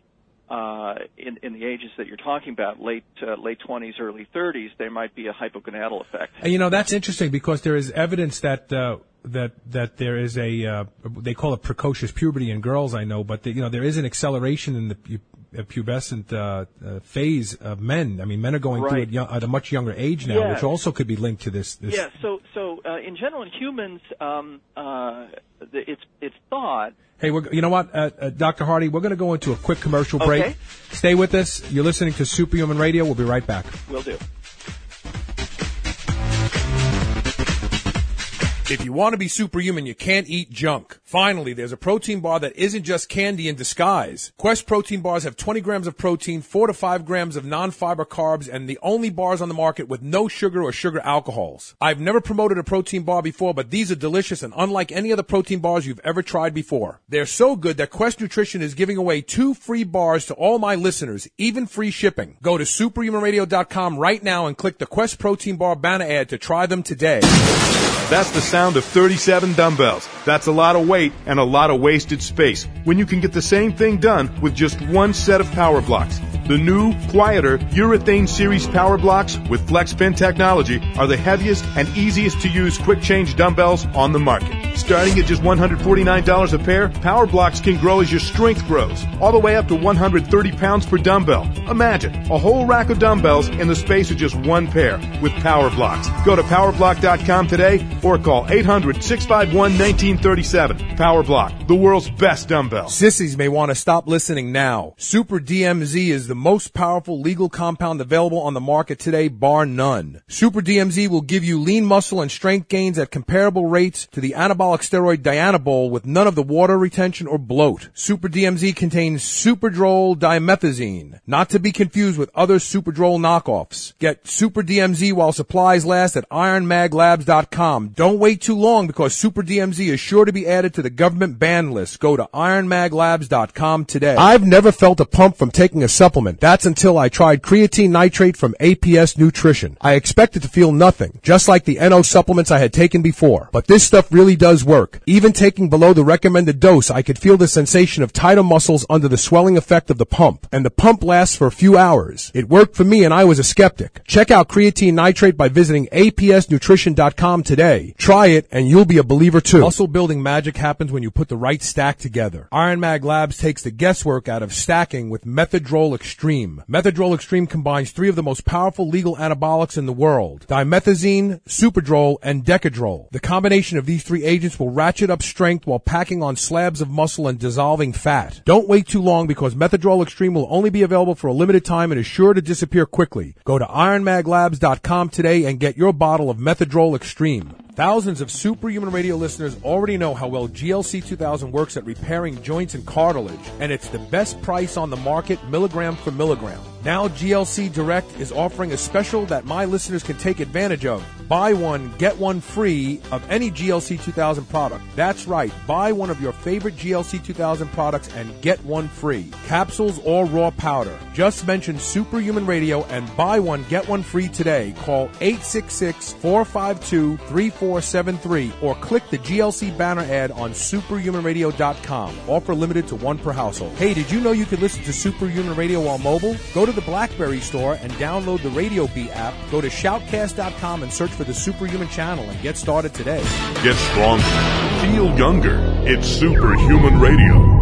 in the ages that you're talking about, late 20s, early 30s, there might be a hypogonadal effect. And, that's interesting because there is evidence that there is they call it precocious puberty in girls, I know, but there is an acceleration in the pubescent phase of men. I mean, men are going through it at a much younger age now, which also could be linked to this. Yeah. So in general, in humans, it's thought. Hey, you know what, Dr. Hardy, we're going to go into a quick commercial break. Okay. Stay with us. You're listening to Superhuman Radio. We'll be right back. Will do. If you want to be superhuman, you can't eat junk. Finally, there's a protein bar that isn't just candy in disguise. Quest protein bars have 20 grams of protein, 4 to 5 grams of non-fiber carbs, and the only bars on the market with no sugar or sugar alcohols. I've never promoted a protein bar before, but these are delicious and unlike any other protein bars you've ever tried before. They're so good that Quest Nutrition is giving away 2 free bars to all my listeners, even free shipping. Go to superhumanradio.com right now and click the Quest Protein Bar banner ad to try them today. That's the sound of 37 dumbbells. That's a lot of weight and a lot of wasted space when you can get the same thing done with just one set of power blocks. The new, quieter Urethane Series Power Blocks with FlexPin technology are the heaviest and easiest to use quick change dumbbells on the market. Starting at just $149 a pair, Power Blocks can grow as your strength grows, all the way up to 130 pounds per dumbbell. Imagine a whole rack of dumbbells in the space of just one pair with Power Blocks. Go to powerblock.com today or call 800-651-1937. Power Block, the world's best dumbbell. Sissies may want to stop listening now. Super DMZ is the most powerful legal compound available on the market today, bar none. Super DMZ will give you lean muscle and strength gains at comparable rates to the anabolic steroid Dianabol with none of the water retention or bloat. Super DMZ contains Superdrol dimethazine, not to be confused with other Superdrol knockoffs. Get Super DMZ while supplies last at ironmaglabs.com. Don't wait too long because Super DMZ is sure to be added to the government ban list. Go to ironmaglabs.com today. I've never felt a pump from taking a supplement. That's until I tried creatine nitrate from APS Nutrition. I expected to feel nothing, just like the NO supplements I had taken before. But this stuff really does work. Even taking below the recommended dose, I could feel the sensation of tighter muscles under the swelling effect of the pump. And the pump lasts for a few hours. It worked for me and I was a skeptic. Check out creatine nitrate by visiting apsnutrition.com today. Try it and you'll be a believer too. Muscle building magic happens when you put the right stack together. Iron Mag Labs takes the guesswork out of stacking with Methadrol Extreme. Methadrol Extreme combines 3 of the most powerful legal anabolics in the world: dimethazine, Superdrol, and Decadrol. The combination of these 3 agents will ratchet up strength while packing on slabs of muscle and dissolving fat. Don't wait too long because Methadrol Extreme will only be available for a limited time and is sure to disappear quickly. Go to ironmaglabs.com today and get your bottle of Methadrol Extreme. Thousands of Superhuman Radio listeners already know how well GLC 2000 works at repairing joints and cartilage, and it's the best price on the market, milligram for milligram. Now GLC Direct is offering a special that my listeners can take advantage of. Buy one, get one free of any GLC 2000 product. That's right, buy one of your favorite GLC 2000 products and get one free. Capsules or raw powder. Just mention Superhuman Radio and buy one, get one free today. Call 866-452-3473 or click the GLC banner ad on superhumanradio.com. Offer limited to 1 per household. Hey, did you know you could listen to Superhuman Radio while mobile? Go to the BlackBerry store and download the Radio Bee app. Go to shoutcast.com and search for the Superhuman channel and get started today. Get stronger. Feel younger. It's Superhuman Radio.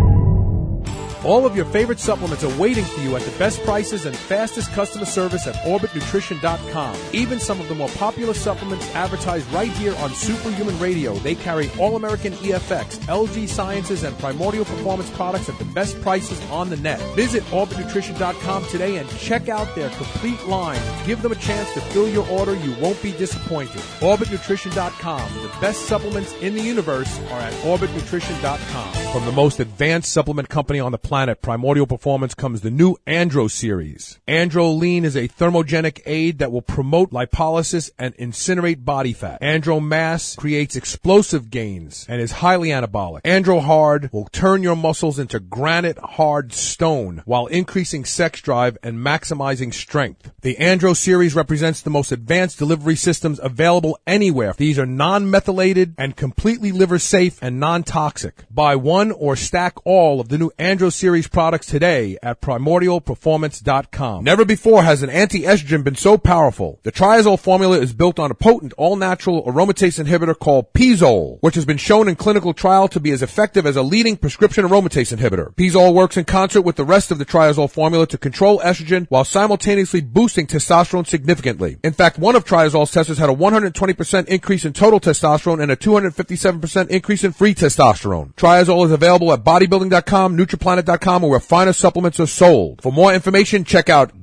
All of your favorite supplements are waiting for you at the best prices and fastest customer service at OrbitNutrition.com. Even some of the more popular supplements advertised right here on Superhuman Radio. They carry All-American EFX, LG Sciences, and Primordial Performance products at the best prices on the net. Visit OrbitNutrition.com today and check out their complete line. Give them a chance to fill your order. You won't be disappointed. OrbitNutrition.com. The best supplements in the universe are at OrbitNutrition.com. From the most advanced supplement company on the planet, Primordial Performance, comes the new Andro series. Andro Lean is a thermogenic aid that will promote lipolysis and incinerate body fat. Andro Mass creates explosive gains and is highly anabolic. Andro Hard will turn your muscles into granite hard stone while increasing sex drive and maximizing strength. The Andro series represents the most advanced delivery systems available anywhere. These are non-methylated and completely liver safe and non-toxic. Buy one or stack all of the new Andro series products today at primordialperformance.com. Never before has an anti-estrogen been so powerful. The Triazole formula is built on a potent all-natural aromatase inhibitor called Pizole, which has been shown in clinical trial to be as effective as a leading prescription aromatase inhibitor. Pizole works in concert with the rest of the Triazole formula to control estrogen while simultaneously boosting testosterone significantly. In fact, one of Triazole's testers had a 120% increase in total testosterone and a 257% increase in free testosterone. Triazole is available at bodybuilding.com, NutriPlanet.com, or where finer supplements are sold. For more information, check out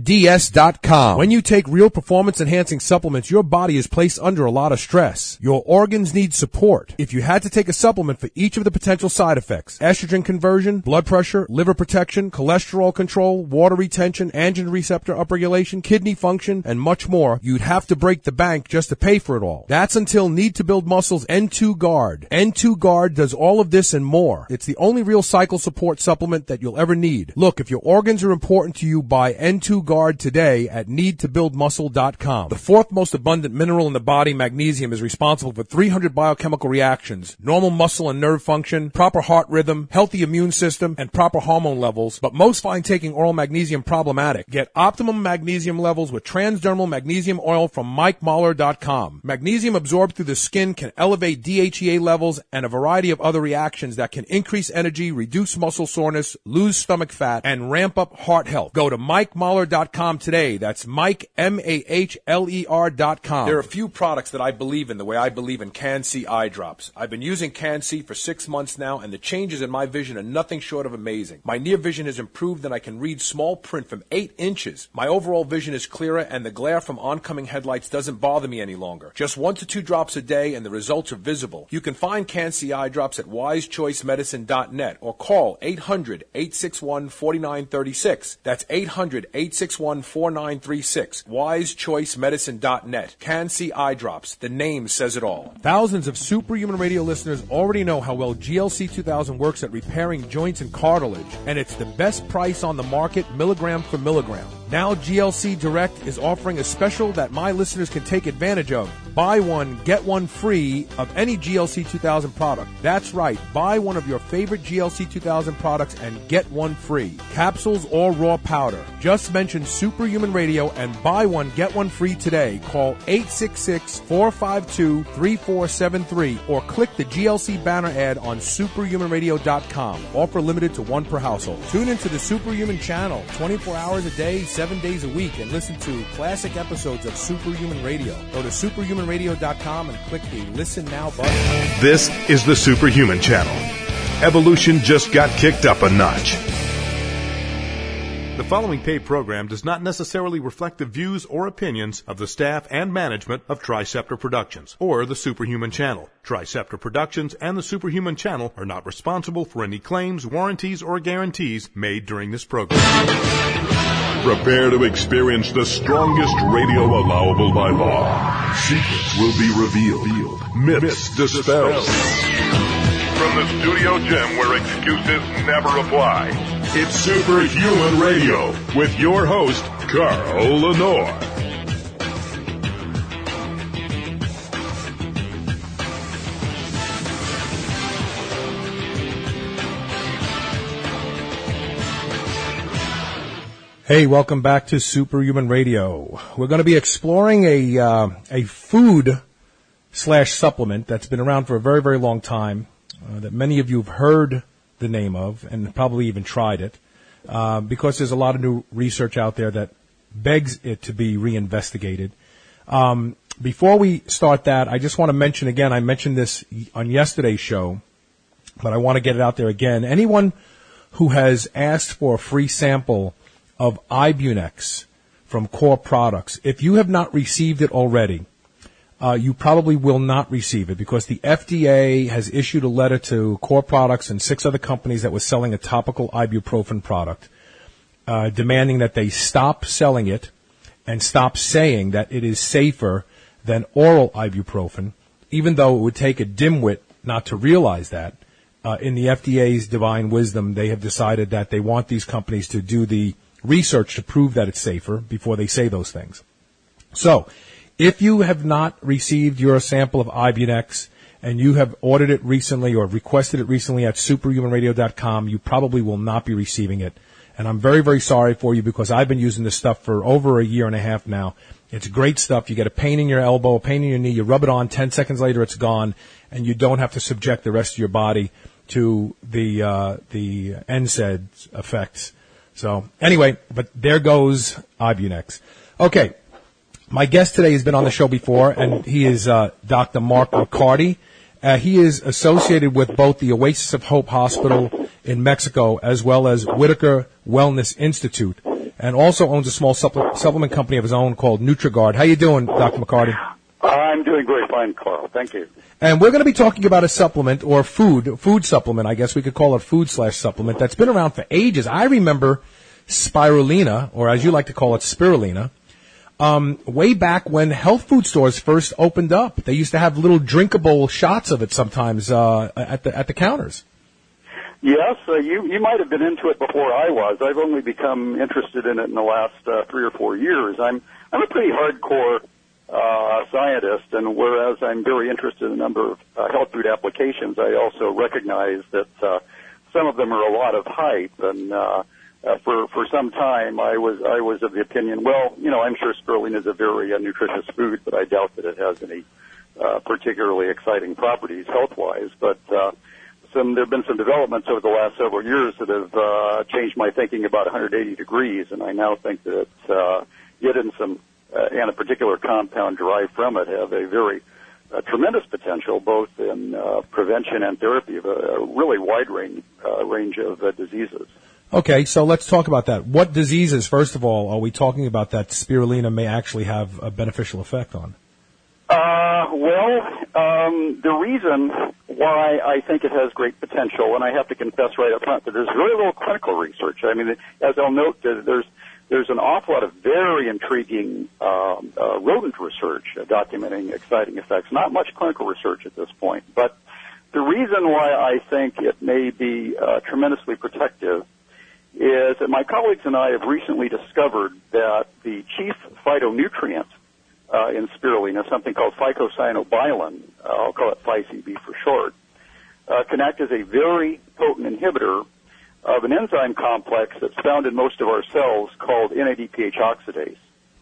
GetDS.com. When you take real performance-enhancing supplements, your body is placed under a lot of stress. Your organs need support. If you had to take a supplement for each of the potential side effects, estrogen conversion, blood pressure, liver protection, cholesterol control, water retention, androgen receptor upregulation, kidney function, and much more, you'd have to break the bank just to pay for it all. That's until Need to Build Muscle's N2 Guard. N2 Guard does all of this and more. It's the only real cycle support supplement supplement that you'll ever need. Look, if your organs are important to you, buy N2 Guard today at needtobuildmuscle.com. The fourth most abundant mineral in the body, magnesium, is responsible for 300 biochemical reactions, normal muscle and nerve function, proper heart rhythm, healthy immune system, and proper hormone levels. But most find taking oral magnesium problematic. Get optimum magnesium levels with transdermal magnesium oil from MikeMahler.com. Magnesium absorbed through the skin can elevate DHEA levels and a variety of other reactions that can increase energy, reduce muscle soreness, lose stomach fat, and ramp up heart health. Go to MikeMahler.com today. That's Mike, MAHLER.com. There are a few products that I believe in the way I believe in Can-C eye drops. I've been using Can-C for 6 months now, and the changes in my vision are nothing short of amazing. My near vision has improved, and I can read small print from 8 inches. My overall vision is clearer, and the glare from oncoming headlights doesn't bother me any longer. Just 1 to 2 drops a day, and the results are visible. You can find Can-C eye drops at wisechoicemedicine.net or call 800-861-4936. That's 800-861-4936. wisechoicemedicine.net. Can-C eye drops. The name says it all. Thousands of Superhuman Radio listeners already know how well GLC 2000 works at repairing joints and cartilage, and it's the best price on the market, milligram for milligram. Now GLC Direct is offering a special that my listeners can take advantage of. Buy one, get one free of any GLC 2000 product. That's right. Buy one of your favorite GLC 2000 products and get one free. Capsules or raw powder. Just mention Superhuman Radio and buy one, get one free today. Call 866-452-3473 or click the GLC banner ad on superhumanradio.com. Offer limited to one per household. Tune into the Superhuman channel 24 hours a day, 7 days a week, and listen to classic episodes of Superhuman Radio. Go to superhumanradio.com and click the Listen Now button. This is the Superhuman Channel. Evolution just got kicked up a notch. The following paid program does not necessarily reflect the views or opinions of the staff and management of Triceptor Productions or the Superhuman Channel. Triceptor Productions and the Superhuman Channel are not responsible for any claims, warranties, or guarantees made during this program. Prepare to experience the strongest radio allowable by law. Secrets will be revealed. Myths dispelled. From the studio gym where excuses never apply, it's Superhuman Radio with your host, Carl Lenore. Hey, welcome back to Superhuman Radio. We're going to be exploring a food/supplement that's been around for a very, very long time, that many of you have heard the name of and probably even tried it, because there's a lot of new research out there that begs it to be reinvestigated. Before we start that, I just want to mention again, I mentioned this on yesterday's show, but I want to get it out there again. Anyone who has asked for a free sample of Ibunex from Core Products, if you have not received it already, you probably will not receive it because the FDA has issued a letter to Core Products and 6 other companies that were selling a topical ibuprofen product, demanding that they stop selling it and stop saying that it is safer than oral ibuprofen, even though it would take a dimwit not to realize that. In the FDA's divine wisdom, they have decided that they want these companies to do the research to prove that it's safer before they say those things. So, if you have not received your sample of Ibunex and you have ordered it recently or requested it recently at superhumanradio.com, you probably will not be receiving it. And I'm very, very sorry for you because I've been using this stuff for over a year and a half now. It's great stuff. You get a pain in your elbow, a pain in your knee, you rub it on, 10 seconds later it's gone, and you don't have to subject the rest of your body to the NSAIDs effects. So, anyway, but there goes Ibunex. Okay, my guest today has been on the show before, and he is Dr. Mark McCarty. He is associated with both the Oasis of Hope Hospital in Mexico as well as Whitaker Wellness Institute, and also owns a small supplement company of his own called NutriGuard. How you doing, Dr. McCarty? I'm doing very fine, Carl. Thank you. And we're going to be talking about a supplement or food supplement, I guess we could call it food/supplement, that's been around for ages. I remember spirulina, or as you like to call it, spirulina, way back when health food stores first opened up. They used to have little drinkable shots of it sometimes at the counters. Yes, you might have been into it before I was. I've only become interested in it in the last 3 or 4 years. I'm a pretty hardcore scientist, and whereas I'm very interested in a number of health food applications, I also recognize that some of them are a lot of hype. And for some time, I was of the opinion, well, I'm sure spirulina is a very nutritious food, but I doubt that it has any particularly exciting properties health-wise. But there have been some developments over the last several years that have changed my thinking about 180 degrees, and I now think that it and a particular compound derived from it have a very tremendous potential, both in prevention and therapy of a really wide range of diseases. Okay, so let's talk about that. What diseases, first of all, are we talking about that spirulina may actually have a beneficial effect on? The reason why I think it has great potential, and I have to confess right up front that there's very little clinical research. I mean, as I'll note, there's an awful lot of very intriguing rodent research documenting exciting effects. Not much clinical research at this point, but the reason why I think it may be tremendously protective is that my colleagues and I have recently discovered that the chief phytonutrient in spirulina, something called phycocyanobailan, I'll call it PhyCB for short, can act as a very potent inhibitor of an enzyme complex that's found in most of our cells called NADPH oxidase.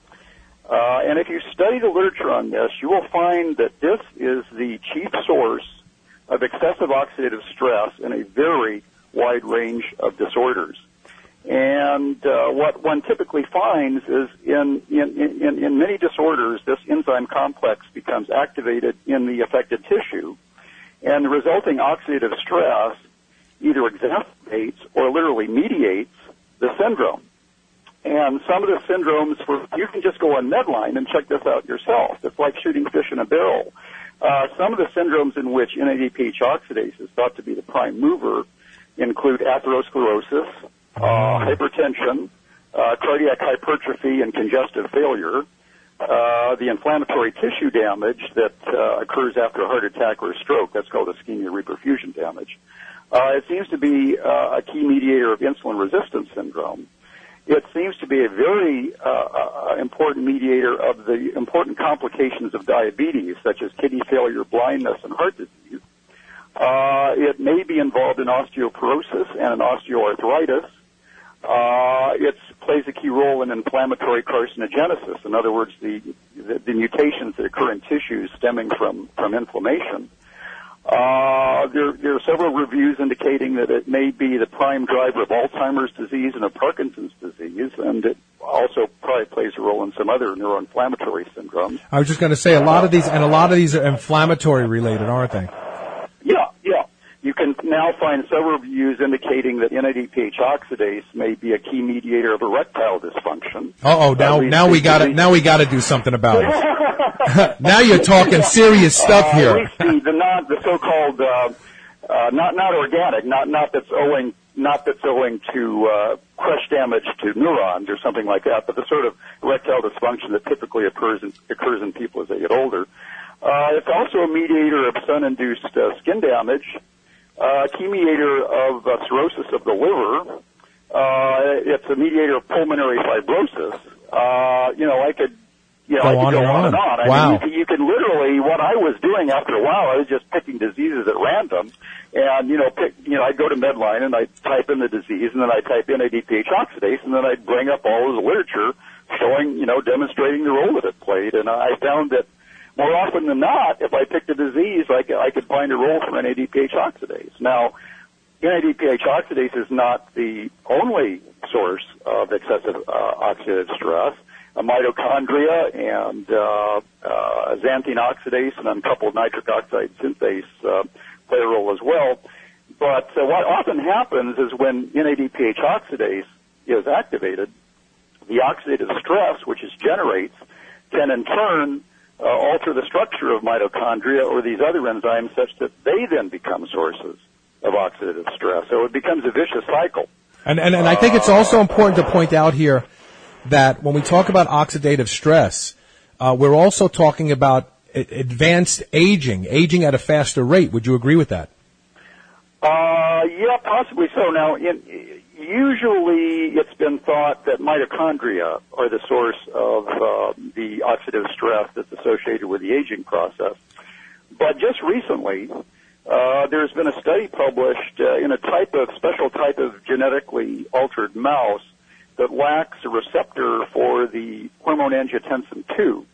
And if you study the literature on this, you will find that this is the chief source of excessive oxidative stress in a very wide range of disorders. And what one typically finds is in many disorders, this enzyme complex becomes activated in the affected tissue, and the resulting oxidative stress either exacerbates or literally mediates the syndrome. And some of the syndromes, you can just go on Medline and check this out yourself. It's like shooting fish in a barrel. Some of the syndromes in which NADPH oxidase is thought to be the prime mover include atherosclerosis, hypertension, cardiac hypertrophy and congestive failure, the inflammatory tissue damage that occurs after a heart attack or a stroke. That's called ischemia reperfusion damage. It seems to be a key mediator of insulin resistance syndrome. It seems to be a very important mediator of the important complications of diabetes, such as kidney failure, blindness, and heart disease. It may be involved in osteoporosis and in osteoarthritis. It plays a key role in inflammatory carcinogenesis. In other words, the mutations that occur in tissues stemming from inflammation. There are several reviews indicating that it may be the prime driver of Alzheimer's disease and of Parkinson's disease, and it also probably plays a role in some other neuroinflammatory syndromes. I was just going to say a lot of these are inflammatory related, aren't they? Yeah. You can now find several reviews indicating that NADPH oxidase may be a key mediator of erectile dysfunction. Now we got to do something about it. Now you're talking serious stuff here. At least the so-called not organic, not that's owing to crush damage to neurons or something like that, but the sort of erectile dysfunction that typically occurs in people as they get older. It's also a mediator of sun-induced skin damage. Key mediator of cirrhosis of the liver. It's a mediator of pulmonary fibrosis. I could go on and on. Wow. I mean, you can literally, what I was doing after a while, I was just picking diseases at random, and I'd go to Medline and I'd type in the disease, and then I'd type in NADPH oxidase, and then I'd bring up all of the literature showing, demonstrating the role that it played, and I found that more often than not, if I picked a disease, I could find a role for NADPH oxidase. Now, NADPH oxidase is not the only source of excessive oxidative stress. Mitochondria and xanthine oxidase and uncoupled nitric oxide synthase play a role as well. But what often happens is when NADPH oxidase is activated, the oxidative stress which it generates can in turn alter the structure of mitochondria or these other enzymes such that they then become sources of oxidative stress. So it becomes a vicious cycle. And I think it's also important to point out here that when we talk about oxidative stress, we're also talking about advanced aging at a faster rate. Would you agree with that? Yeah, possibly so. Now, usually it's been thought that mitochondria are the source of the oxidative stress that's associated with the aging process. But just recently, there's been a study published in a special type of genetically altered mouse that lacks a receptor for the hormone angiotensin II.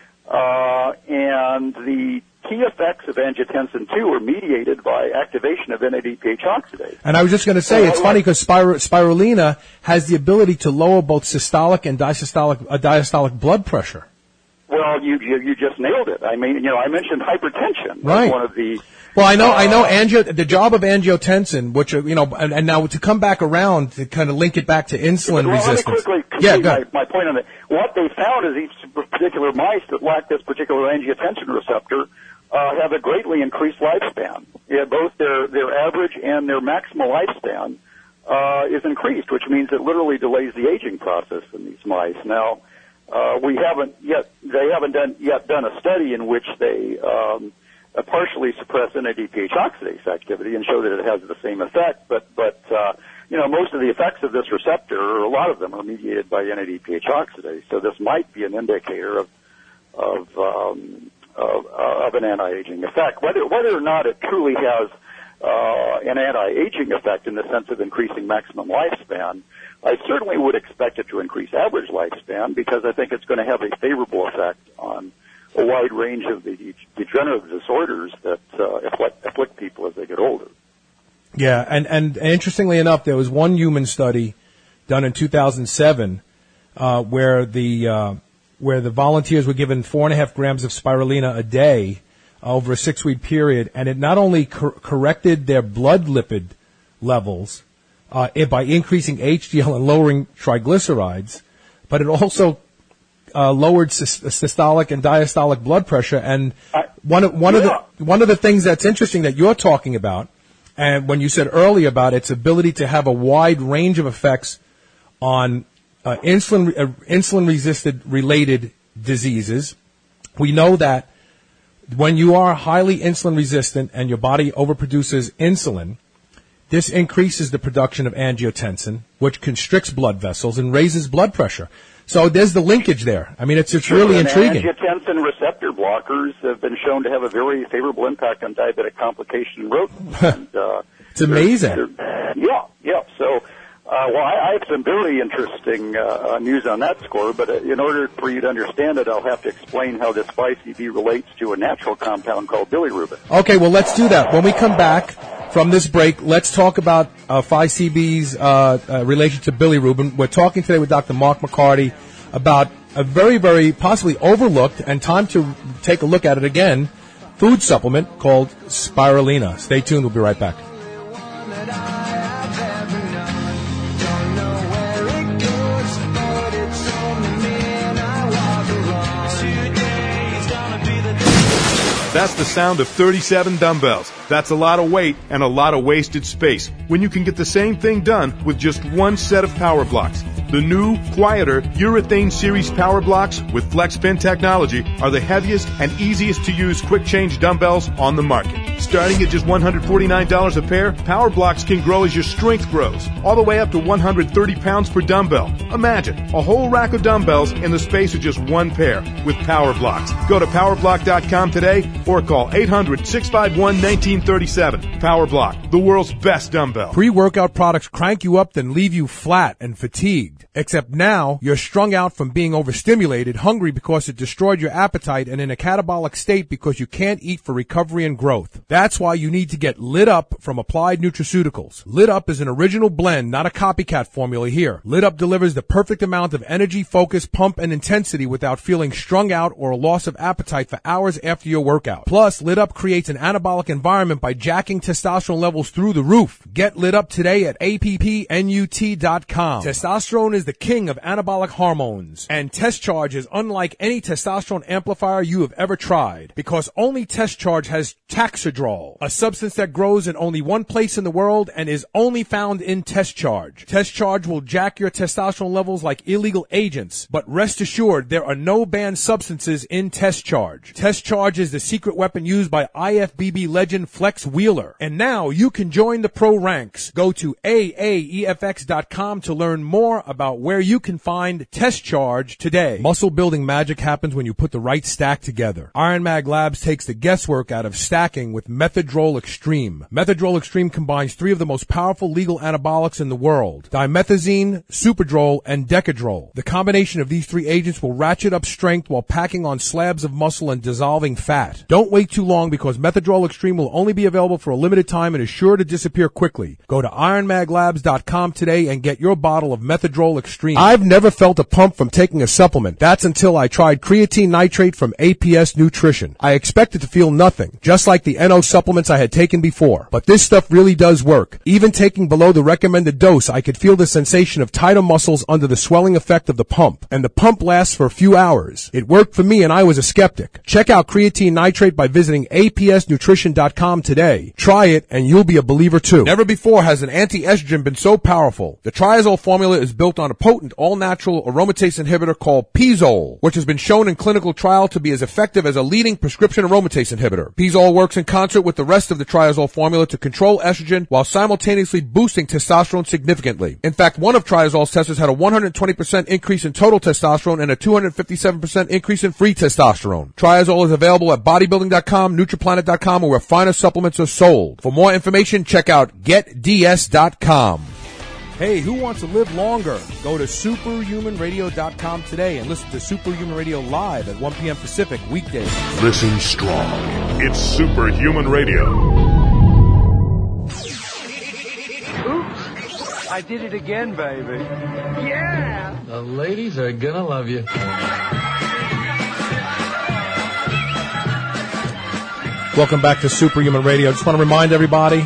And the key effects of angiotensin II are mediated by activation of NADPH oxidase. And I was just going to say, it's funny because spirulina has the ability to lower both systolic and diastolic blood pressure. Well, you just nailed it. I mean, I mentioned hypertension. Right. One of the. Well, I know the job of angiotensin, which, and now to come back around to kind of link it back to insulin resistance. Let me quickly complete my point on it. What they found is each particular mice that lack this particular angiotensin receptor have a greatly increased lifespan. Yeah, both their average and their maximal lifespan is increased, which means it literally delays the aging process in these mice. Now, they haven't yet done a study in which they partially suppress NADPH oxidase activity and show that it has the same effect, but most of the effects of this receptor, or a lot of them, are mediated by NADPH oxidase. So this might be an indicator of an anti-aging effect. Whether or not it truly has an anti-aging effect in the sense of increasing maximum lifespan, I certainly would expect it to increase average lifespan because I think it's going to have a favorable effect on a wide range of the degenerative disorders that afflict people as they get older. Yeah, and interestingly enough, there was one human study done in 2007 where the volunteers were given 4.5 grams of spirulina a day over a 6-week period, and it not only corrected their blood lipid levels by increasing HDL and lowering triglycerides, but it also lowered systolic and diastolic blood pressure. And one of the things that's interesting that you're talking about, and when you said earlier about its ability to have a wide range of effects on insulin-resistant related diseases, we know that when you are highly insulin resistant and your body overproduces insulin, this increases the production of angiotensin, which constricts blood vessels and raises blood pressure. So there's the linkage there. I mean, it's really intriguing. Angiotensin receptor blockers have been shown to have a very favorable impact on diabetic complication and rodents. It's amazing. Yeah. So, I have some very interesting news on that score, but in order for you to understand it, I'll have to explain how this 5-CB relates to a natural compound called bilirubin. Okay, well, let's do that. When we come back from this break, let's talk about 5-CB's relation to bilirubin. We're talking today with Dr. Mark McCarty about a very, very possibly overlooked, and time to take a look at it again, food supplement called spirulina. Stay tuned. We'll be right back. That's the sound of 37 dumbbells. That's a lot of weight and a lot of wasted space when you can get the same thing done with just one set of power blocks. The new, quieter Urethane Series power blocks with FlexPin technology are the heaviest and easiest to use quick change dumbbells on the market. Starting at just $149 a pair, power blocks can grow as your strength grows, all the way up to 130 pounds per dumbbell. Imagine a whole rack of dumbbells in the space of just one pair with power blocks. Go to powerblock.com today or call 800-651-1937. Power Block, the world's best dumbbell. Pre-workout products crank you up then leave you flat and fatigued. Except now, you're strung out from being overstimulated, hungry because it destroyed your appetite, and in a catabolic state because you can't eat for recovery and growth. That's why you need to get Lit Up from Applied Nutraceuticals. Lit Up is an original blend, not a copycat formula here. Lit Up delivers the perfect amount of energy, focus, pump, and intensity without feeling strung out or a loss of appetite for hours after your workout. Plus, Lit Up creates an anabolic environment by jacking testosterone levels through the roof. Get Lit Up today at appnut.com. Testosterone is the king of anabolic hormones, and Test Charge is unlike any testosterone amplifier you have ever tried, because only Test Charge has Taxadrol Decadrol, a substance that grows in only one place in the world and is only found in Test Charge. Test Charge will jack your testosterone levels like illegal agents, but rest assured there are no banned substances in Test Charge. Test Charge is the secret weapon used by IFBB legend Flex Wheeler. And now you can join the pro ranks. Go to AAEFX.com to learn more about where you can find Test Charge today. Muscle building magic happens when you put the right stack together. Iron Mag Labs takes the guesswork out of stacking with Methadrol Extreme. Methadrol Extreme combines 3 of the most powerful legal anabolics in the world: dimethazine, Superdrol, and Decadrol. The combination of these 3 agents will ratchet up strength while packing on slabs of muscle and dissolving fat. Don't wait too long because Methadrol Extreme will only be available for a limited time and is sure to disappear quickly. Go to IronMagLabs.com today and get your bottle of Methadrol Extreme. I've never felt a pump from taking a supplement. That's until I tried creatine nitrate from APS Nutrition. I expected to feel nothing, just like the NO supplements I had taken before. But this stuff really does work. Even taking below the recommended dose, I could feel the sensation of tighter muscles under the swelling effect of the pump. And the pump lasts for a few hours. It worked for me and I was a skeptic. Check out creatine nitrate by visiting APSnutrition.com today. Try it and you'll be a believer too. Never before has an anti-estrogen been so powerful. The Triazole formula is built on a potent all-natural aromatase inhibitor called Pizole, which has been shown in clinical trial to be as effective as a leading prescription aromatase inhibitor. Pizole works in concert with the rest of the Triazole formula to control estrogen while simultaneously boosting testosterone significantly. In fact, one of Triazole's testers had a 120% increase in total testosterone and a 257% increase in free testosterone. Triazole is available at bodybuilding.com, nutriplanet.com, or where finer supplements are sold. For more information, check out getds.com. Hey, who wants to live longer? Go to superhumanradio.com today and listen to Superhuman Radio live at 1 p.m. Pacific weekdays. Listen strong. It's Superhuman Radio. Oops. I did it again, baby. Yeah. The ladies are gonna love you. Welcome back to Superhuman Radio. I just want to remind everybody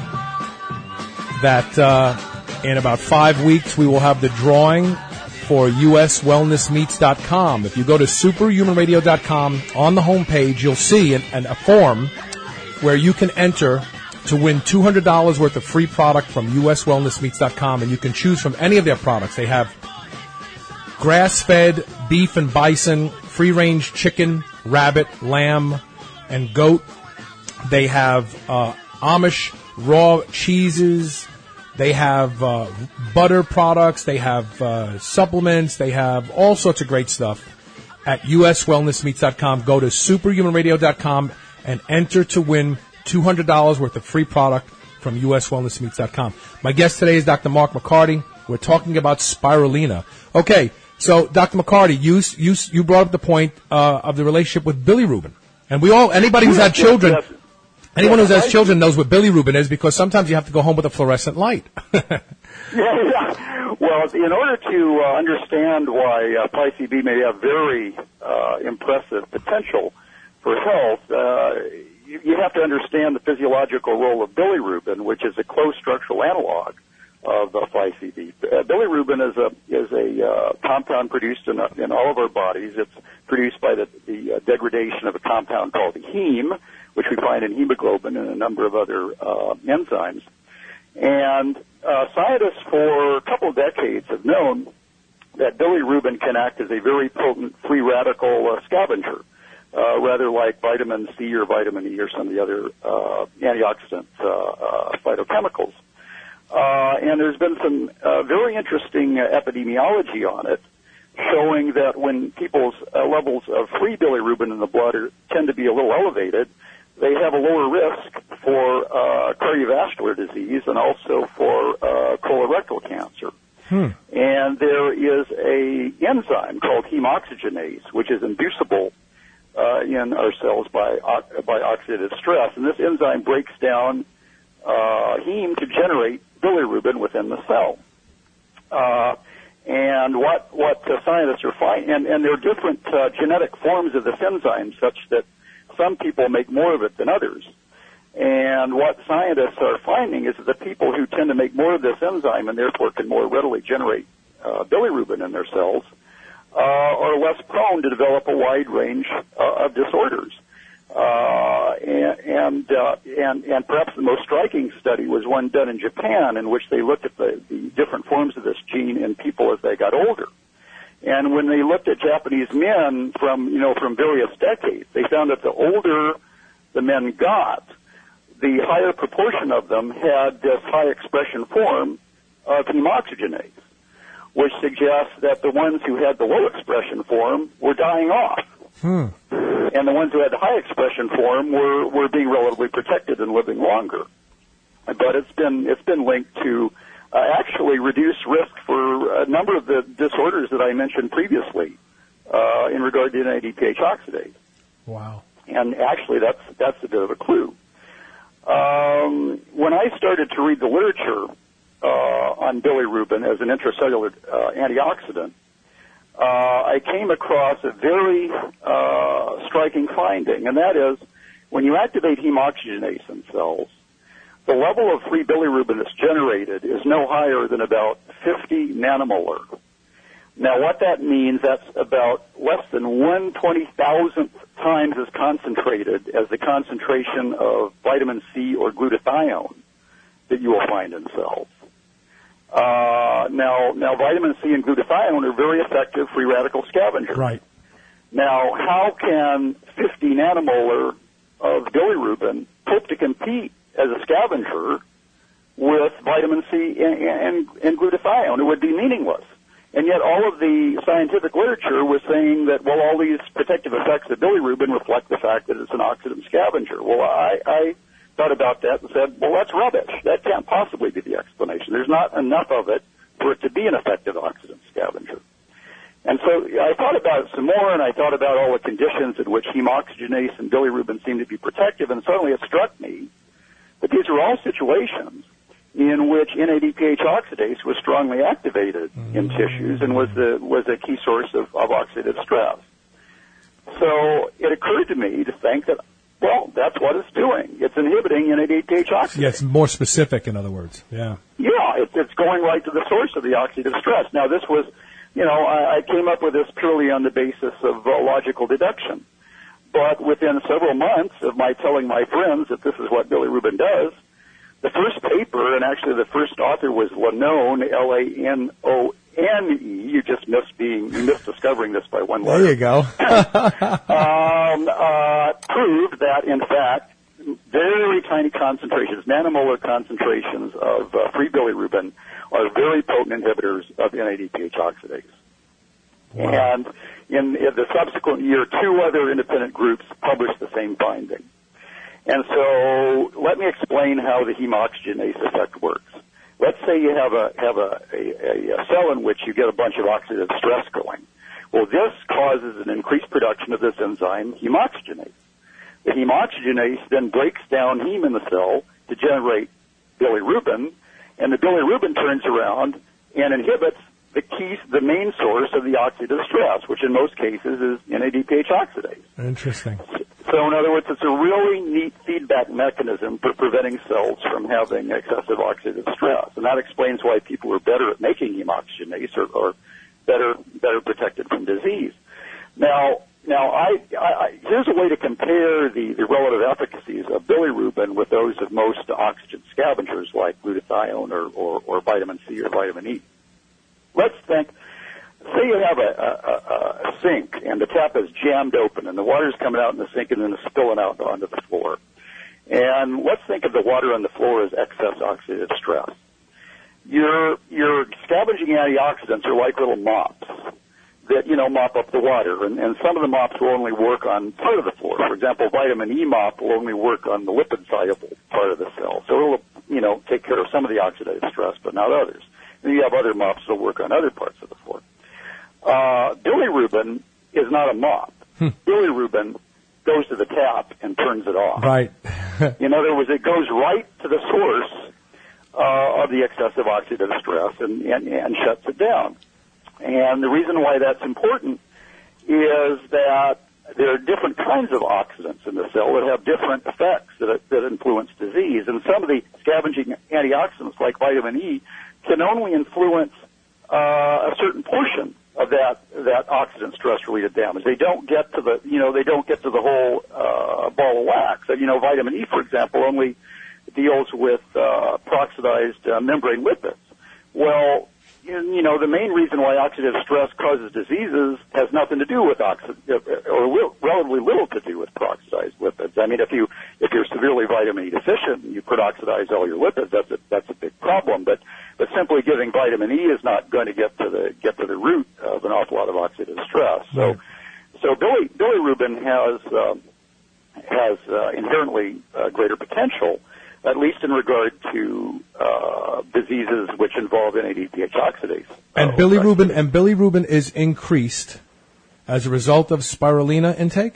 that in about 5 weeks we will have the drawing for uswellnessmeats.com. If you go to superhumanradio.com, on the homepage you'll see a form where you can enter to win $200 worth of free product from uswellnessmeats.com, and you can choose from any of their products. They have grass-fed beef and bison, free-range chicken, rabbit, lamb, and goat. They have Amish raw cheeses. They have butter products. They have supplements. They have all sorts of great stuff at uswellnessmeats.com. Go to superhumanradio.com and enter to win $200 worth of free product from uswellnessmeats.com. My guest today is Dr. Mark McCarty. We're talking about spirulina. Okay, so Dr. McCarty, you brought up the point of the relationship with bilirubin, and anybody who's had children. Anyone who has children knows what bilirubin is, because sometimes you have to go home with a fluorescent light. Yeah. Well, in order to understand why PICB may have very impressive potential for health, you have to understand the physiological role of bilirubin, which is a close structural analog of 5-CB. Bilirubin is a compound produced in all of our bodies. It's produced by the degradation of a compound called heme, which we find in hemoglobin and a number of other enzymes. And scientists for a couple of decades have known that bilirubin can act as a very potent free radical scavenger, rather like vitamin C or vitamin E or some of the other antioxidant phytochemicals. And there's been some very interesting epidemiology on it, showing that when people's levels of free bilirubin in the blood tend to be a little elevated, they have a lower risk for cardiovascular disease and also for colorectal cancer. And there is a enzyme called heme oxygenase, which is inducible in our cells by oxidative stress. And this enzyme breaks down heme to generate bilirubin within the cell. And what scientists are finding, and there are different genetic forms of this enzyme, such that some people make more of it than others. And what scientists are finding is that the people who tend to make more of this enzyme and therefore can more readily generate bilirubin in their cells are less prone to develop a wide range of disorders. And perhaps the most striking study was one done in Japan, in which they looked at the different forms of this gene in people as they got older. And when they looked at Japanese men from various decades, they found that the older the men got, the higher proportion of them had this high expression form of hemoxygenase, which suggests that the ones who had the low expression form were dying off. And the ones who had the high expression form were being relatively protected and living longer. But it's been linked to actually reduce risk for a number of the disorders that I mentioned previously in regard to NADPH oxidase. Wow. And actually that's a bit of a clue. When I started to read the literature on bilirubin as an intracellular antioxidant, I came across a very striking finding, and that is when you activate hemoxygenase in cells, the level of free bilirubin that's generated is no higher than about 50 nanomolar. Now, what that means, that's about less than 1/20,000th times as concentrated as the concentration of vitamin C or glutathione that you will find in cells. Now, vitamin C and glutathione are very effective free radical scavengers. Right. Now, how can 50 nanomolar of bilirubin hope to compete as a scavenger with vitamin C and glutathione? It would be meaningless. And yet all of the scientific literature was saying that, well, all these protective effects of bilirubin reflect the fact that it's an oxidant scavenger. Well, I thought about that and said, well, that's rubbish. That can't possibly be the explanation. There's not enough of it for it to be an effective oxidant scavenger. And so I thought about it some more, and I thought about all the conditions in which hemoxygenase and bilirubin seem to be protective, and suddenly it struck me that these are all situations in which NADPH oxidase was strongly activated in tissues and was a key source of oxidative stress. So it occurred to me to think that, well, that's what it's doing. It's inhibiting NADPH oxidase. Yeah, it's more specific, in other words. Yeah. Yeah, it's going right to the source of the oxidative stress. Now, this was, I came up with this purely on the basis of logical deduction. But within several months of my telling my friends that this is what bilirubin does, the first paper, and actually the first author was Lanone, L-A-N-O-N-E. You just missed discovering this by one letter. There you go. Proved that, in fact, very tiny concentrations, nanomolar concentrations of free bilirubin are very potent inhibitors of NADPH oxidase. Wow. And in the subsequent year, 2 other independent groups published the same finding. And so let me explain how the hemoxygenase effect works. Let's say you have a cell in which you get a bunch of oxidative stress going. Well, this causes an increased production of this enzyme, hemoxygenase. The hemoxygenase then breaks down heme in the cell to generate bilirubin, and the bilirubin turns around and inhibits the main source of the oxidative stress, which in most cases is NADPH oxidase. Interesting. So in other words, it's a really neat feedback mechanism for preventing cells from having excessive oxidative stress. And that explains why people are better at making hemoxygenase or better protected from disease. Now, here's a way to compare the relative efficacies of bilirubin with those of most oxygen scavengers like glutathione or vitamin C or vitamin E. Let's think, say you have a sink and the tap is jammed open and the water's coming out in the sink and then it's spilling out onto the floor. And let's think of the water on the floor as excess oxidative stress. Your scavenging antioxidants are like little mops that, mop up the water. And some of the mops will only work on part of the floor. For example, vitamin E mop will only work on the lipid-soluble part of the cell. So it'll, take care of some of the oxidative stress, but not others. And you have other mops that work on other parts of the floor. Bilirubin is not a mop. Bilirubin goes to the tap and turns it off. Right. In other words, it goes right to the source of the excessive oxidative stress and shuts it down. And the reason why that's important is that there are different kinds of oxidants in the cell that have different effects that influence disease. And some of the scavenging antioxidants, like vitamin E, can only influence a certain portion that oxidant stress-related damage. They don't get to the whole ball of wax. Vitamin E, for example, only deals with peroxidized membrane lipids. Well, the main reason why oxidative stress causes diseases has nothing to do with or relatively little to do with peroxidized lipids. I mean, if you're severely vitamin E deficient and you peroxidize all your lipids, that's a big problem. But simply giving vitamin E is not going to get to the root of an awful lot of oxidative stress. So bilirubin has inherently greater potential, at least in regard to diseases which involve NADPH oxidase. And bilirubin is increased as a result of spirulina intake?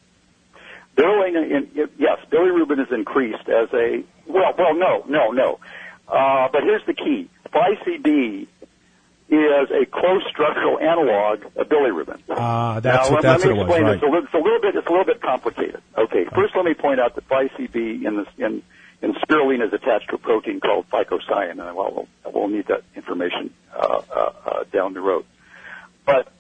Yes, bilirubin is increased as a no. But here's the key: Phi-CB is a close structural analog of bilirubin. That's what it was. Right. It's a little bit complicated. Okay, first let me point out that Phi-CB in spirulina is attached to a protein called phycocyanin, and we'll need that information down the road. But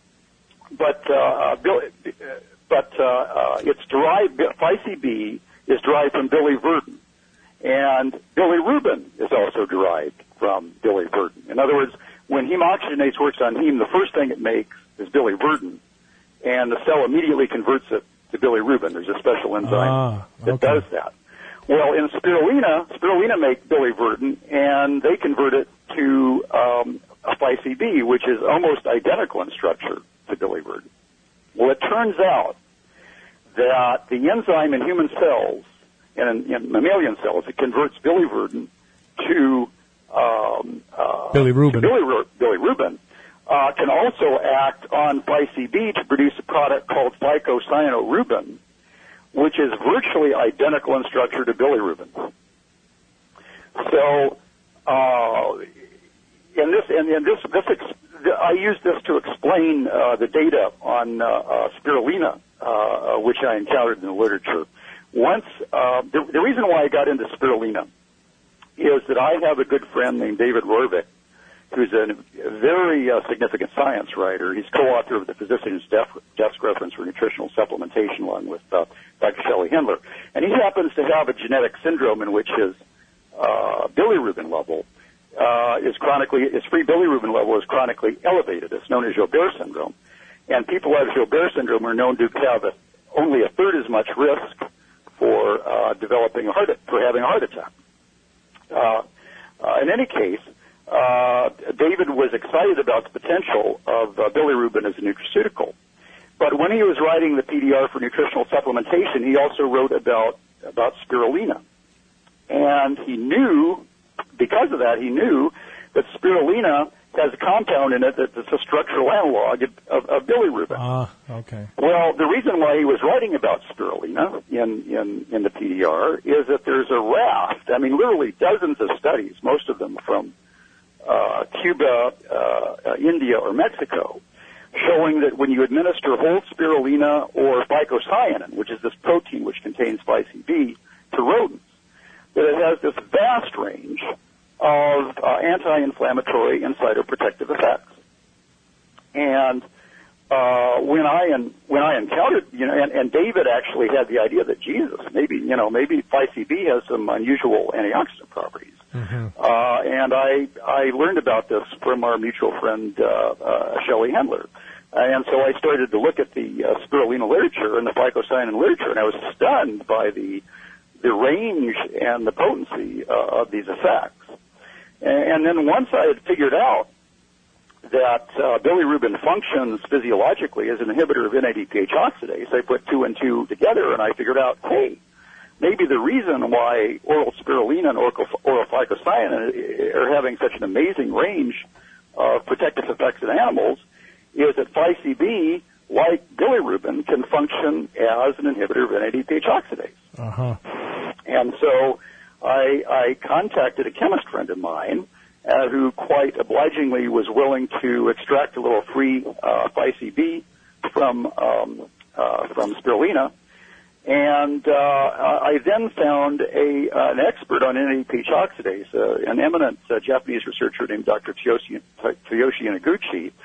it's derived. Phi-CB is derived from biliverdin, and bilirubin is also derived from biliverdin. In other words, when heme oxygenase works on heme, the first thing it makes is biliverdin, and the cell immediately converts it to bilirubin. There's a special enzyme that does that. Well, in spirulina make biliverdin, and they convert it to a Phi-CB, which is almost identical in structure to biliverdin. Well, it turns out that the enzyme in human cells and in mammalian cells, it converts biliverdin to bilirubin, can also act on Phi-CB to produce a product called phycocyanorubin, which is virtually identical in structure to bilirubin. So, I use this to explain the data on spirulina, which I encountered in the literature. The reason why I got into spirulina is that I have a good friend named David Rorvik, who's a very significant science writer. He's co-author of the Physician's Desk Reference for Nutritional Supplementation, along with Dr. Shelley Hendler. And he happens to have a genetic syndrome in which his bilirubin level his free bilirubin level is chronically elevated. It's known as Joubert syndrome. And people who have Joubert syndrome are known to have only a third as much risk for having a heart attack. In any case, David was excited about the potential of bilirubin as a nutraceutical. But when he was writing the PDR for nutritional supplementation, he also wrote about spirulina. And because of that, he knew that spirulina has a compound in it that's a structural analog of bilirubin. Okay. Well, the reason why he was writing about spirulina in the PDR is that there's a raft, literally dozens of studies, most of them from Cuba, India, or Mexico, showing that when you administer whole spirulina or phycocyanin, which is this protein which contains Phi-CB, to rodents, that it has this vast range of anti-inflammatory and cytoprotective effects. And when I encountered, and David actually had the idea that maybe Phi-CB has some unusual antioxidant properties. Mm-hmm. And I learned about this from our mutual friend Shelley Hendler. And so I started to look at the spirulina literature and the phycocyanin literature, and I was stunned by the range and the potency of these effects. And then once I had figured out that bilirubin functions physiologically as an inhibitor of NADPH oxidase, I put two and two together, and I figured out, hey, maybe the reason why oral spirulina and oral phycocyanin are having such an amazing range of protective effects in animals is that Phi-CB, like bilirubin, can function as an inhibitor of NADPH oxidase. Uh-huh. And so I contacted a chemist friend of mine who quite obligingly was willing to extract a little free Phi-CB from spirulina. And I then found an expert on NADPH oxidase, an eminent Japanese researcher named Dr. Tsuyoshi Inaguchi,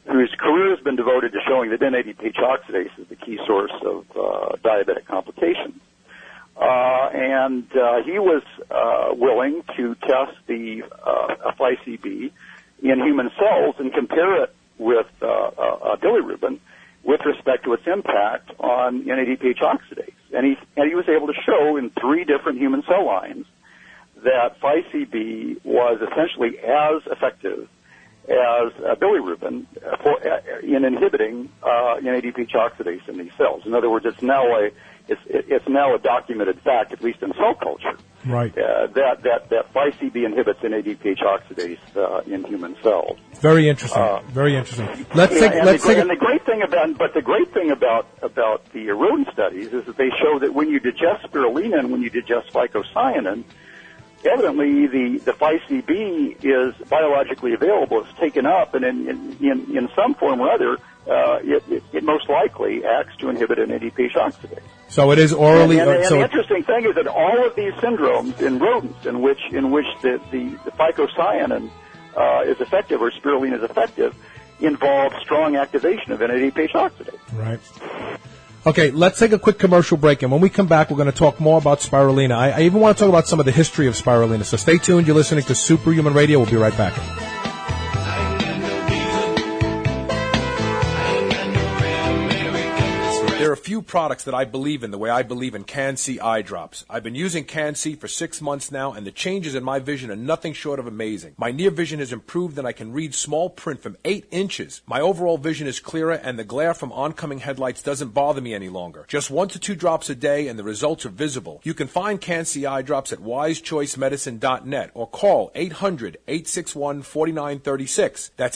whose career has been devoted to showing that NADPH oxidase is the key source of diabetic complications. And he was willing to test the FICB in human cells and compare it with bilirubin with respect to its impact on NADPH oxidase. And he was able to show in 3 different human cell lines that FICB was essentially as effective as bilirubin in inhibiting NADPH oxidase in these cells. In other words, it's now a documented fact, at least in cell culture, right? That FICB inhibits NADPH oxidase in human cells. Very interesting. Very interesting. The great thing about the rodent studies is that they show that when you digest spirulina and when you digest phycocyanin, evidently the FICB is biologically available. It's taken up, and in some form or other, it most likely acts to inhibit NADPH oxidase. So it is orally. And the interesting thing is that all of these syndromes in rodents, in which the phycocyanin is effective or spirulina is effective, involve strong activation of NADPH oxidase. Right. Okay, let's take a quick commercial break, and when we come back, we're going to talk more about spirulina. I even want to talk about some of the history of spirulina, so stay tuned. You're listening to Superhuman Radio. We'll be right back. There are a few products that I believe in the way I believe in Can-C eye drops. I've been using Can-C for 6 months now, and the changes in my vision are nothing short of amazing. My near vision has improved, and I can read small print from 8 inches. My overall vision is clearer, and the glare from oncoming headlights doesn't bother me any longer. Just 1 to 2 drops a day, and the results are visible. You can find Can-C eye drops at wisechoicemedicine.net or call 800-861-4936. That's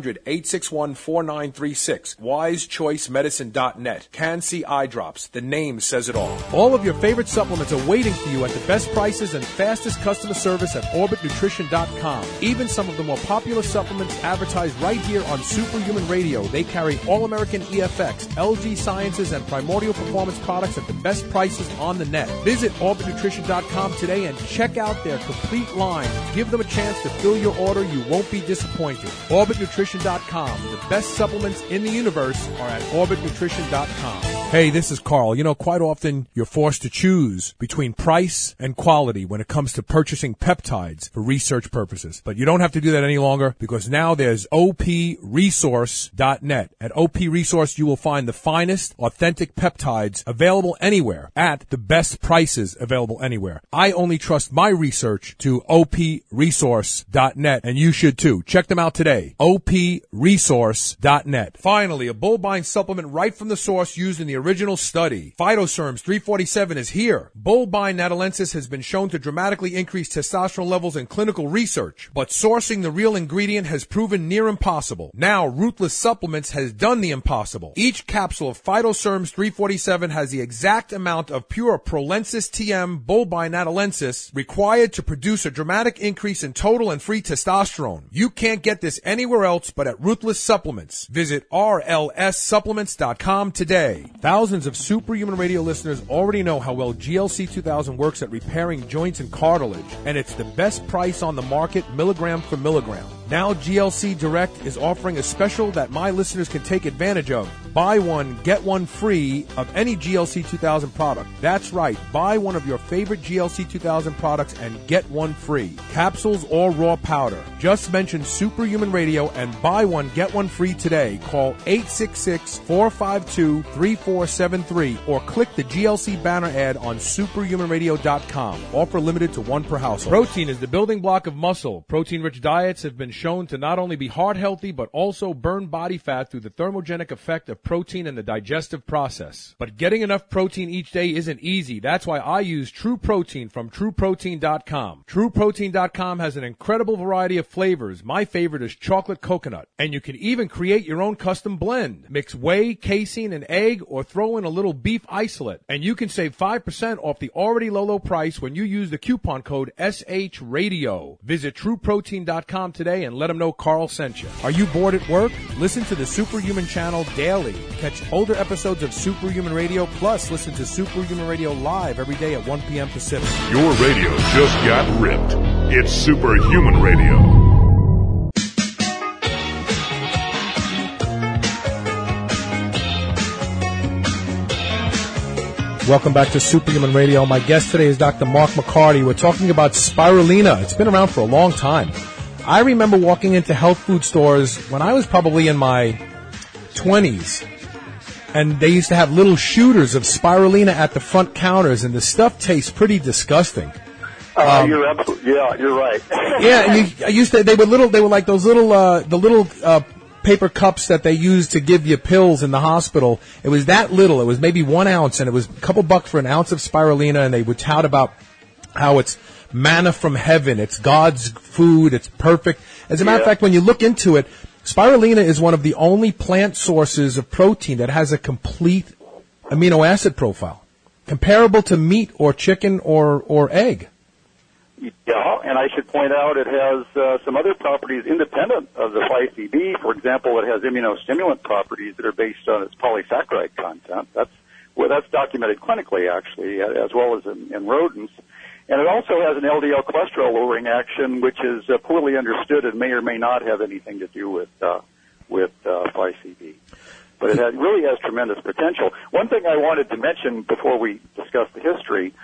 800-861-4936. wisechoicemedicine.net. Can-C eye drops. The name says it all. All of your favorite supplements are waiting for you at the best prices and fastest customer service at OrbitNutrition.com. Even some of the more popular supplements advertised right here on Superhuman Radio. They carry All-American EFX, LG Sciences, and Primordial Performance products at the best prices on the net. Visit OrbitNutrition.com today and check out their complete line. Give them a chance to fill your order. You won't be disappointed. OrbitNutrition.com. The best supplements in the universe are at OrbitNutrition.com. Hey, this is Carl. You know, quite often you're forced to choose between price and quality when it comes to purchasing peptides for research purposes. But you don't have to do that any longer because now there's OPResource.net. At OP Resource, you will find the finest, authentic peptides available anywhere at the best prices available anywhere. I only trust my research to OPResource.net, and you should too. Check them out today. OPResource.net. Finally, a Bullbine supplement right from the source used in the original study. Phytoserms 347 is here. Bullbine natalensis has been shown to dramatically increase testosterone levels in clinical research, but sourcing the real ingredient has proven near impossible. Now, Ruthless Supplements has done the impossible. Each capsule of Phytoserms 347 has the exact amount of pure Prolensis TM Bullbine natalensis required to produce a dramatic increase in total and free testosterone. You can't get this anywhere else but at Ruthless Supplements. Visit rlssupplements.com today. Thousands of Superhuman Radio listeners already know how well GLC 2000 works at repairing joints and cartilage, and it's the best price on the market, milligram for milligram. Now GLC Direct is offering a special that my listeners can take advantage of. Buy one, get one free of any GLC 2000 product. That's right, buy one of your favorite GLC 2000 products and get one free. Capsules or raw powder. Just mention Superhuman Radio and buy one, get one free today. Call 866-452-3473 or click the GLC banner ad on superhumanradio.com. Offer limited to 1 per household. Protein is the building block of muscle. Protein-rich diets have been shown to not only be heart healthy, but also burn body fat through the thermogenic effect of protein in the digestive process. But getting enough protein each day isn't easy. That's why I use True Protein from TrueProtein.com. TrueProtein.com has an incredible variety of flavors. My favorite is chocolate coconut. And you can even create your own custom blend. Mix whey, casein, and egg, or throw in a little beef isolate. And you can save 5% off the already low price when you use the coupon code SHRadio. Visit TrueProtein.com today and let them know Carl sent you. Are you bored at work? Listen to the Superhuman channel daily. Catch older episodes of Superhuman Radio, plus listen to Superhuman Radio live every day at 1 p.m. Pacific. Your radio just got ripped. It's Superhuman Radio. Welcome back to Superhuman Radio. My guest today is Dr. Mark McCarty. We're talking about spirulina. It's been around for a long time. I remember walking into health food stores when I was probably in my 20s, and they used to have little shooters of spirulina at the front counters, and the stuff tastes pretty disgusting. You're absolutely, you're right. Yeah, they were like those little paper cups that they used to give you pills in the hospital. It was that little. It was maybe 1 ounce, and it was a couple bucks for an ounce of spirulina, and they would tout about how it's manna from heaven. It's God's food. It's perfect. As a matter of fact, when you look into it, spirulina is one of the only plant sources of protein that has a complete amino acid profile, comparable to meat or chicken or egg. Yeah, and I should point out it has some other properties independent of the 5CB. For example, it has immunostimulant properties that are based on its polysaccharide content. That's documented clinically, actually, as well as in rodents. And it also has an LDL cholesterol lowering action, which is poorly understood and may or may not have anything to do with 5CB. But it really has tremendous potential. One thing I wanted to mention before we discuss the history,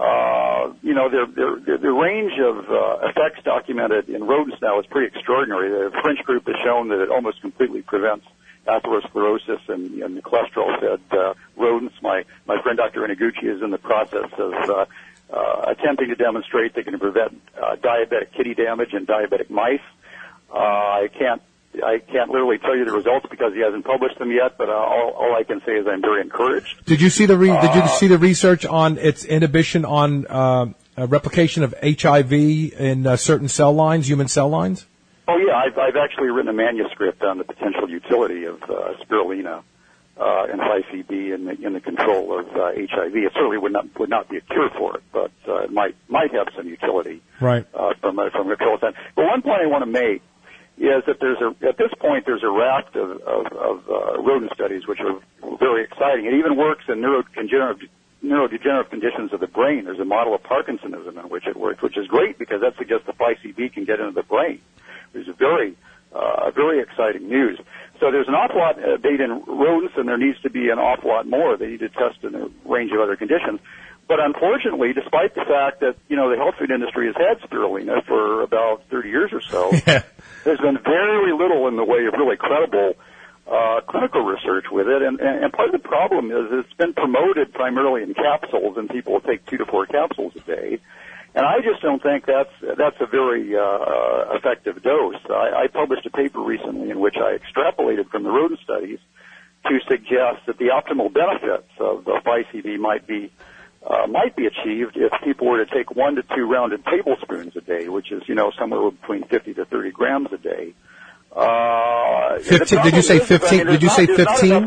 the range of effects documented in rodents now is pretty extraordinary. The French group has shown that it almost completely prevents atherosclerosis in the cholesterol-fed rodents. My friend Dr. Inaguchi is in the process of attempting to demonstrate they can prevent diabetic kidney damage in diabetic mice. I can't literally tell you the results because he hasn't published them yet, but all I can say is I'm very encouraged. Did you see the research on its inhibition on replication of HIV in certain cell lines, human cell lines? Oh yeah, I've actually written a manuscript on the potential utility of spirulina and 5CB in the control of HIV. It certainly would not be a cure for it, but it might have some utility from a control standpoint. But one point I want to make is that at this point there's a raft of rodent studies which are very exciting. It even works in neurodegenerative conditions of the brain. There's a model of Parkinsonism in which it works, which is great because that suggests the 5CB can get into the brain. There's very exciting news. So there's an awful lot of data in rodents, and there needs to be an awful lot more. They need to test in a range of other conditions. But unfortunately, despite the fact that, the health food industry has had spirulina for about 30 years or so, there's been very little in the way of really credible clinical research with it. And part of the problem is it's been promoted primarily in capsules, and people will take 2 to 4 capsules a day. And I just don't think that's a very effective dose. I published a paper recently in which I extrapolated from the rodent studies to suggest that the optimal benefits of 5CB might be achieved if people were to take 1 to 2 rounded tablespoons a day, which is somewhere between 50 to 30 grams a day. 15? Did you say 15? Did you say 15?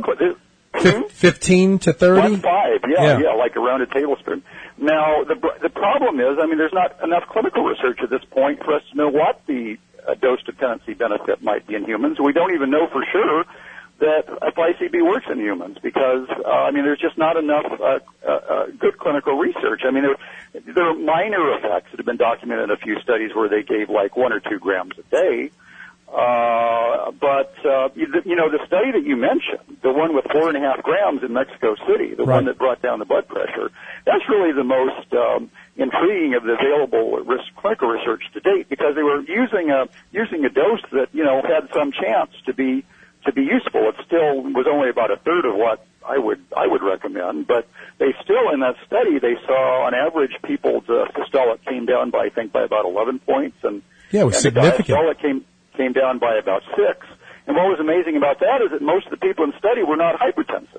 15 to 30? 5, yeah, like a rounded tablespoon. Now, the problem is, there's not enough clinical research at this point for us to know what the dose dependency benefit might be in humans. We don't even know for sure that 5CB works in humans because, there's just not enough good clinical research. There are minor effects that have been documented in a few studies where they gave like 1 or 2 grams a day. The study that you mentioned, the one with 4.5 grams in Mexico City, the one that brought down the blood pressure, that's really the most intriguing of the available clinical research to date because they were using a dose that had some chance to be useful. It still was only about a third of what I would recommend, but they still in that study they saw on average people's systolic came down by about 11 points, and it was significant. The diastolic came down by about 6. And what was amazing about that is that most of the people in the study were not hypertensive.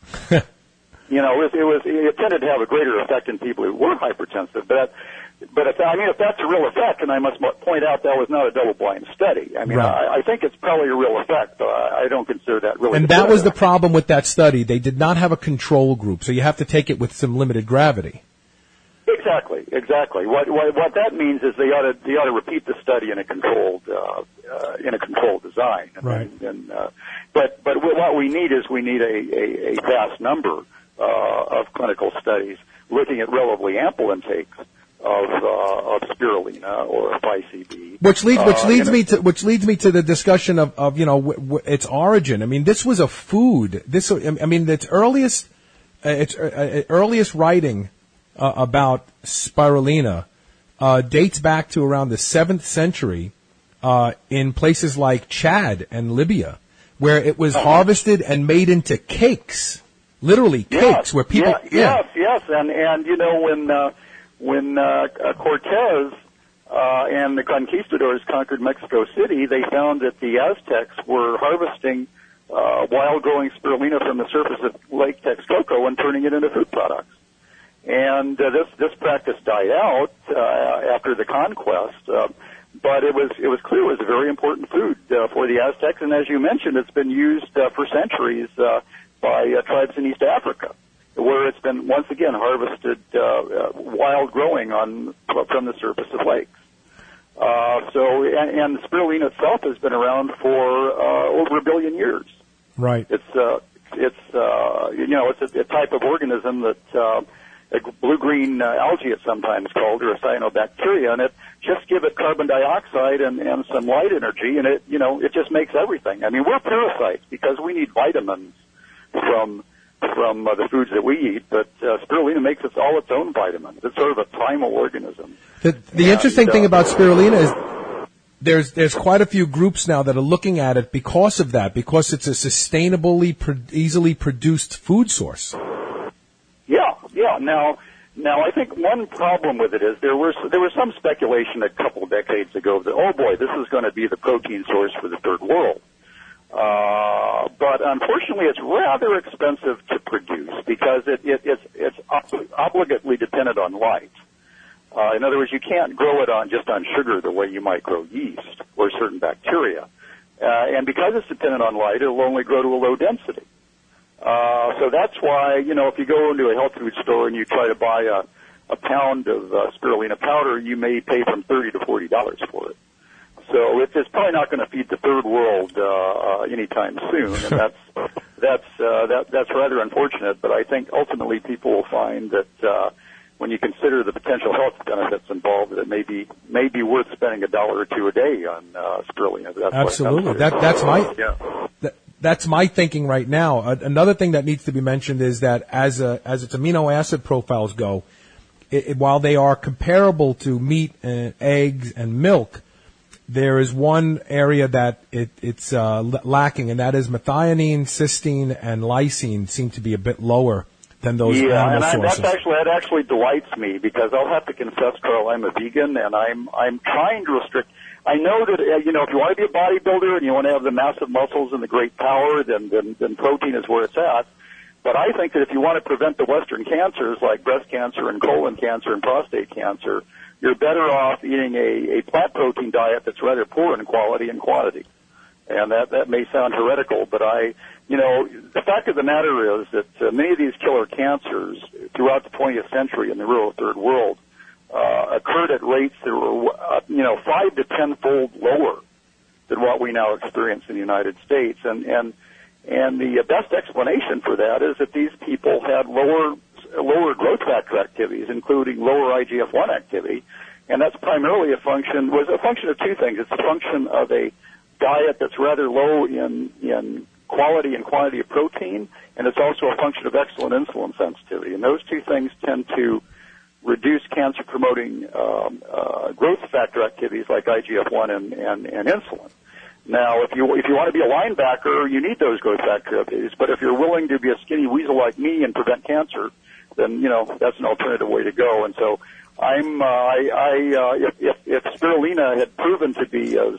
It tended to have a greater effect in people who were hypertensive. But if that's a real effect, and I must point out that was not a double-blind study. I think it's probably a real effect. I don't consider that really. And that was the problem with that study. They did not have a control group, so you have to take it with some limited gravity. Exactly. What that means is they ought to repeat the study in a controlled design. Right. But what we need is a vast number of clinical studies looking at relatively ample intakes of spirulina or 5CB. Which leads me to the discussion of its origin. This was a food. Its earliest its earliest writing about spirulina dates back to around the 7th century in places like Chad and Libya, where it was harvested and made into cakes, literally cakes, where people... Yes, and you know, when Cortez and the conquistadors conquered Mexico City, they found that the Aztecs were harvesting wild-growing spirulina from the surface of Lake Texcoco and turning it into food products. And this practice died out after the conquest, but it was clear it was a very important food for the Aztecs. And as you mentioned, it's been used for centuries by tribes in East Africa, where it's been once again harvested wild-growing from the surface of lakes. And spirulina itself has been around for over 1 billion years. Right. It's a type of organism that a blue-green algae, it's sometimes called, or a cyanobacteria, and it just give it carbon dioxide and some light energy, and it just makes everything. I mean, we're parasites because we need vitamins from the foods that we eat, but spirulina makes all its own vitamins. It's sort of a primal organism. The interesting thing about spirulina is there's quite a few groups now that are looking at it because of that, because it's a sustainably, easily produced food source. Yeah. Now I think one problem with it is there was some speculation a couple of decades ago that, oh boy, this is going to be the protein source for the third world. But unfortunately, it's rather expensive to produce because it's obligately dependent on light. In other words, you can't grow it just on sugar the way you might grow yeast or certain bacteria. And because it's dependent on light, it'll only grow to a low density. So that's why, if you go into a health food store and you try to buy a pound of spirulina powder, you may pay from $30 to $40 for it. So it's probably not going to feed the third world anytime soon, and that's rather unfortunate. But I think ultimately people will find that when you consider the potential health benefits involved, that it may be worth spending $1 or $2 a day on spirulina. Absolutely, that's my thinking right now. Another thing that needs to be mentioned is that as its amino acid profiles go, while they are comparable to meat and eggs and milk, there is one area that it's lacking, and that is methionine, cysteine, and lysine seem to be a bit lower than those animal sources. That actually delights me because I'll have to confess, Carl, I'm a vegan, and I'm trying to restrict. I know that if you want to be a bodybuilder and you want to have the massive muscles and the great power, then protein is where it's at. But I think that if you want to prevent the Western cancers like breast cancer and colon cancer and prostate cancer, you're better off eating a plant protein diet that's rather poor in quality and quantity. And that may sound heretical, but the fact of the matter is that many of these killer cancers throughout the 20th century in the rural third world occurred at rates that were 5 to 10-fold lower than what we now experience in the United States. And the best explanation for that is that these people had lower growth factor activities, including lower IGF-1 activity, and that's primarily a function of two things. It's a function of a diet that's rather low in quality and quantity of protein, and it's also a function of excellent insulin sensitivity. And those two things tend to reduce cancer-promoting growth factor activities like IGF-1 and insulin. Now, if you want to be a linebacker, you need those growth factor activities. But if you're willing to be a skinny weasel like me and prevent cancer, then that's an alternative way to go. And so, if spirulina had proven to be as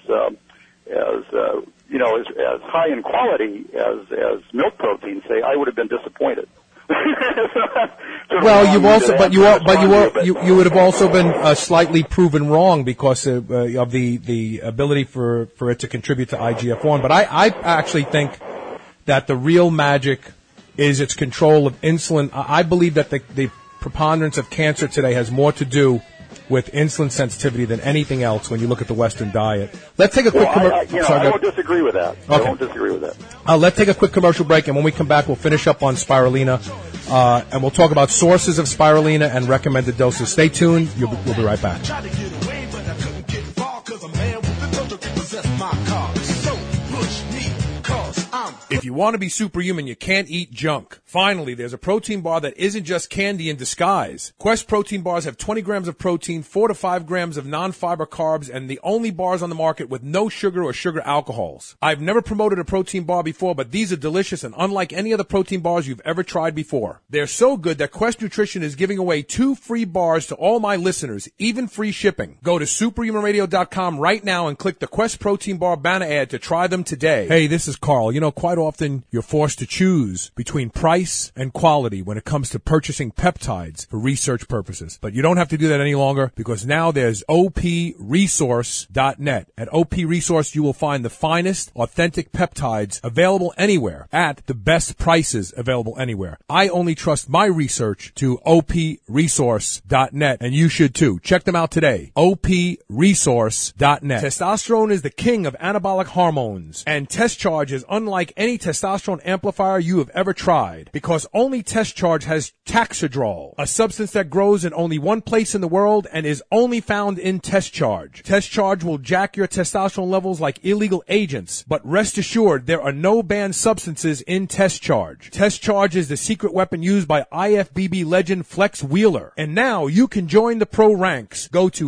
high in quality as milk protein, say, I would have been disappointed. Well, you would have also been slightly proven wrong because of the ability for it to contribute to IGF-1. But I actually think that the real magic is its control of insulin. I believe that the preponderance of cancer today has more to do with insulin sensitivity than anything else when you look at the Western diet. Let's take a quick commercial. I don't disagree with that. Okay. I don't disagree with that. Let's take a quick commercial break, and when we come back, we'll finish up on spirulina, and we'll talk about sources of spirulina and recommended doses. Stay tuned. We'll be right back. Superhuman.com. If you want to be superhuman, you can't eat junk. Finally, there's a protein bar that isn't just candy in disguise. Quest protein bars have 20 grams of protein, 4 to 5 grams of non-fiber carbs, and the only bars on the market with no sugar or sugar alcohols. I've never promoted a protein bar before, but these are delicious and unlike any other protein bars you've ever tried before. They're so good that Quest Nutrition is giving away 2 free bars to all my listeners, even free shipping. Go to superhumanradio.com right now and click the Quest Protein Bar banner ad to try them today. Hey, this is Carl. You know, quite often you're forced to choose between price and quality when it comes to purchasing peptides for research purposes. But you don't have to do that any longer because now there's opresource.net. At OP Resource, you will find the finest, authentic peptides available anywhere at the best prices available anywhere. I only trust my research to opresource.net, and you should too. Check them out today. opresource.net. Testosterone is the king of anabolic hormones, and Test Charge is unlike any testosterone amplifier you have ever tried because only Test Charge has Taxidrol, a substance that grows in only one place in the world and is only found in Test Charge. Test Charge will jack your testosterone levels like illegal agents, but rest assured there are no banned substances in Test Charge. Test Charge is the secret weapon used by IFBB legend Flex Wheeler. And now you can join the pro ranks. Go to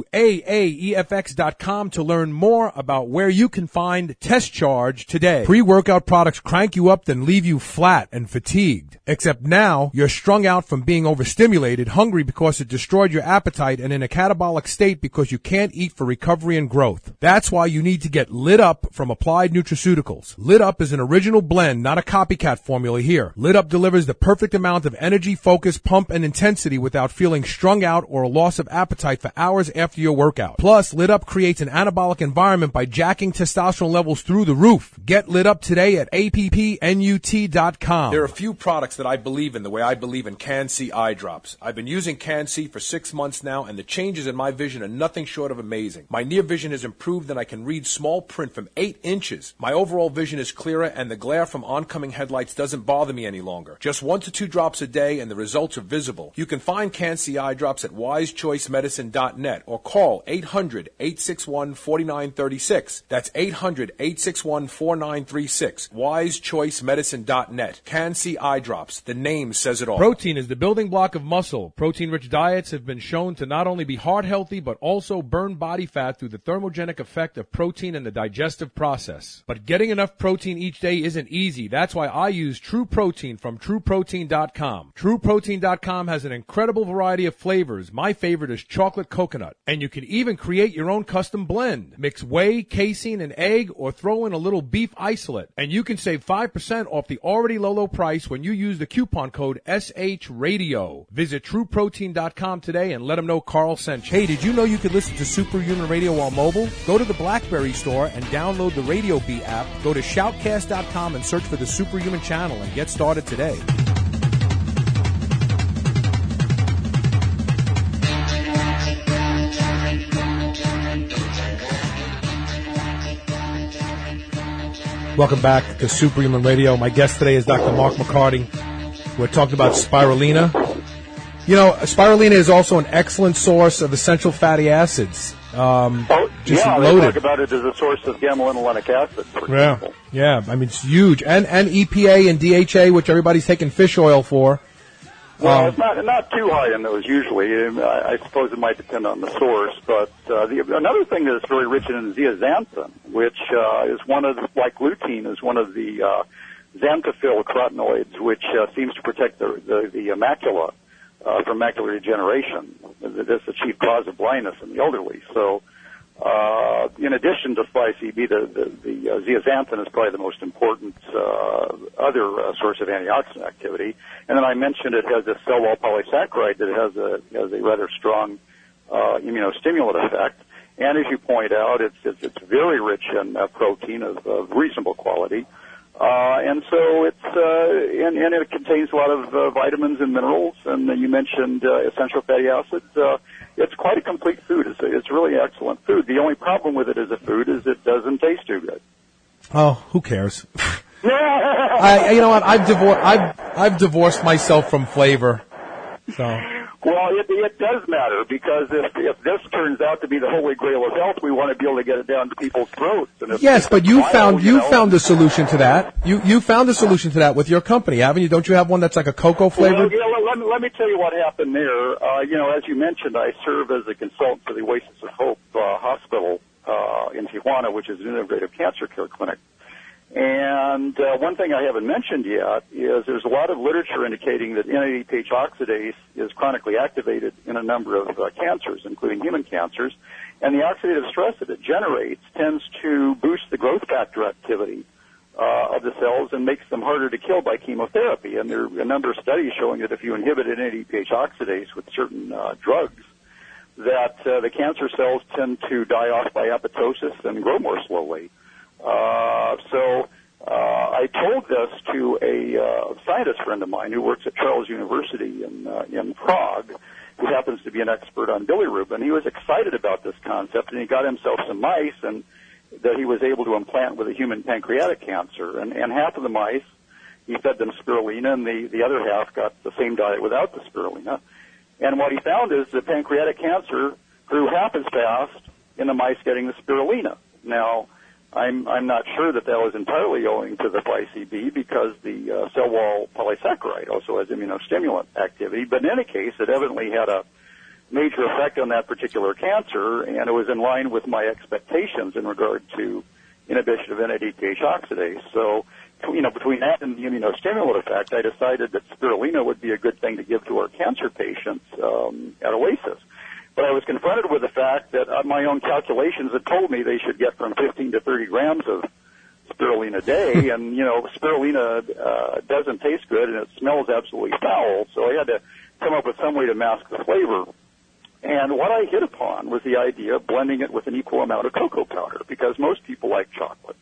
AAEFX.com to learn more about where you can find Test Charge today. Pre-workout products crank you up then leave you flat and fatigued. Except now you're strung out from being overstimulated, hungry because it destroyed your appetite, and in a catabolic state because you can't eat for recovery and growth. That's why you need to get Lit Up from Applied Nutraceuticals. Lit Up is an original blend, not a copycat formula here. Lit Up delivers the perfect amount of energy, focus, pump, and intensity without feeling strung out or a loss of appetite for hours after your workout. Plus, Lit Up creates an anabolic environment by jacking testosterone levels through the roof. Get Lit Up today at appnut.com. There are a few products that I believe in the way I believe in Can-C eye drops. I've been using Can-C for 6 months now, and the changes in my vision are nothing short of amazing. My near vision has improved, and I can read small print from 8 inches. My overall vision is clearer, and the glare from oncoming headlights doesn't bother me any longer. Just 1 to 2 drops a day, and the results are visible. You can find Can-C eye drops at wisechoicemedicine.net or call 800-861-4936. That's 800-861-4936. wisechoicemedicine.net. Can-C eye drops. The name says it all. Protein is the building block of muscle. Protein-rich diets have been shown to not only be heart healthy, but also burn body fat through the thermogenic effect of protein in the digestive process. But getting enough protein each day isn't easy. That's why I use True Protein from TrueProtein.com. TrueProtein.com has an incredible variety of flavors. My favorite is chocolate coconut. And you can even create your own custom blend. Mix whey, casein, and egg, or throw in a little beef isolate. And you can save 5% off the already low price when you use the coupon code SHRadio. Visit TrueProtein.com today and let them know Carl sent you. Hey, did you know you could listen to Superhuman Radio while mobile? Go to the BlackBerry store and download the Radio Bee app. Go to Shoutcast.com and search for the Superhuman channel and get started today. Welcome back to Superhuman Radio. My guest today is Dr. Mark McCarty. We're talking about spirulina. You know, spirulina is also an excellent source of essential fatty acids. They talk about it as a source of gamma-linolenic acid, for example. Yeah, I mean, it's huge. And EPA and DHA, which everybody's taking fish oil for. Well, it's not too high in those usually. I suppose it might depend on the source. But another thing that's very rich in zeaxanthin, which is one of, like lutein, is one of the xanthophyll carotenoids, which seems to protect the macula from macular degeneration. That's the chief cause of blindness in the elderly. So, in addition to 5-CB, the zeaxanthin is probably the most important other source of antioxidant activity. And then I mentioned it has a cell wall polysaccharide that has a rather strong immunostimulant effect. And as you point out, it's very rich in protein of reasonable quality. And so and it contains a lot of vitamins and minerals. And you mentioned essential fatty acids. It's quite a complete food. It's really excellent food. The only problem with it as a food is it doesn't taste too good. Oh, who cares? You know what? I've divorced myself from flavor. So. Well, it does matter, because if this turns out to be the holy grail of health, we want to be able to get it down to people's throats. And yes, but you found the solution to that. You found the solution to that with your company, haven't you? Don't you have one that's like a cocoa flavored? Well, yeah, let me tell you what happened there. As you mentioned, I serve as a consultant for the Oasis of Hope Hospital in Tijuana, which is an integrative cancer care clinic. And one thing I haven't mentioned yet is there's a lot of literature indicating that NADPH oxidase is chronically activated in a number of cancers, including human cancers, and the oxidative stress that it generates tends to boost the growth factor activity of the cells and makes them harder to kill by chemotherapy. And there are a number of studies showing that if you inhibit NADPH oxidase with certain drugs, that the cancer cells tend to die off by apoptosis and grow more slowly. So I told this to a scientist friend of mine who works at Charles University in Prague, who happens to be an expert on bilirubin. He was excited about this concept, and he got himself some mice and that he was able to implant with a human pancreatic cancer. And half of the mice, he fed them spirulina, and the other half got the same diet without the spirulina. And what he found is that pancreatic cancer grew half as fast in the mice getting the spirulina. Now, I'm not sure that was entirely owing to the YCB, because the cell wall polysaccharide also has immunostimulant activity. But in any case, it evidently had a major effect on that particular cancer, and it was in line with my expectations in regard to inhibition of NADPH oxidase. So, between that and the immunostimulant effect, I decided that spirulina would be a good thing to give to our cancer patients at Oasis. But I was confronted with the fact that my own calculations had told me they should get from 15 to 30 grams of spirulina a day, and, spirulina doesn't taste good, and it smells absolutely foul, so I had to come up with some way to mask the flavor. And what I hit upon was the idea of blending it with an equal amount of cocoa powder, because most people like chocolate.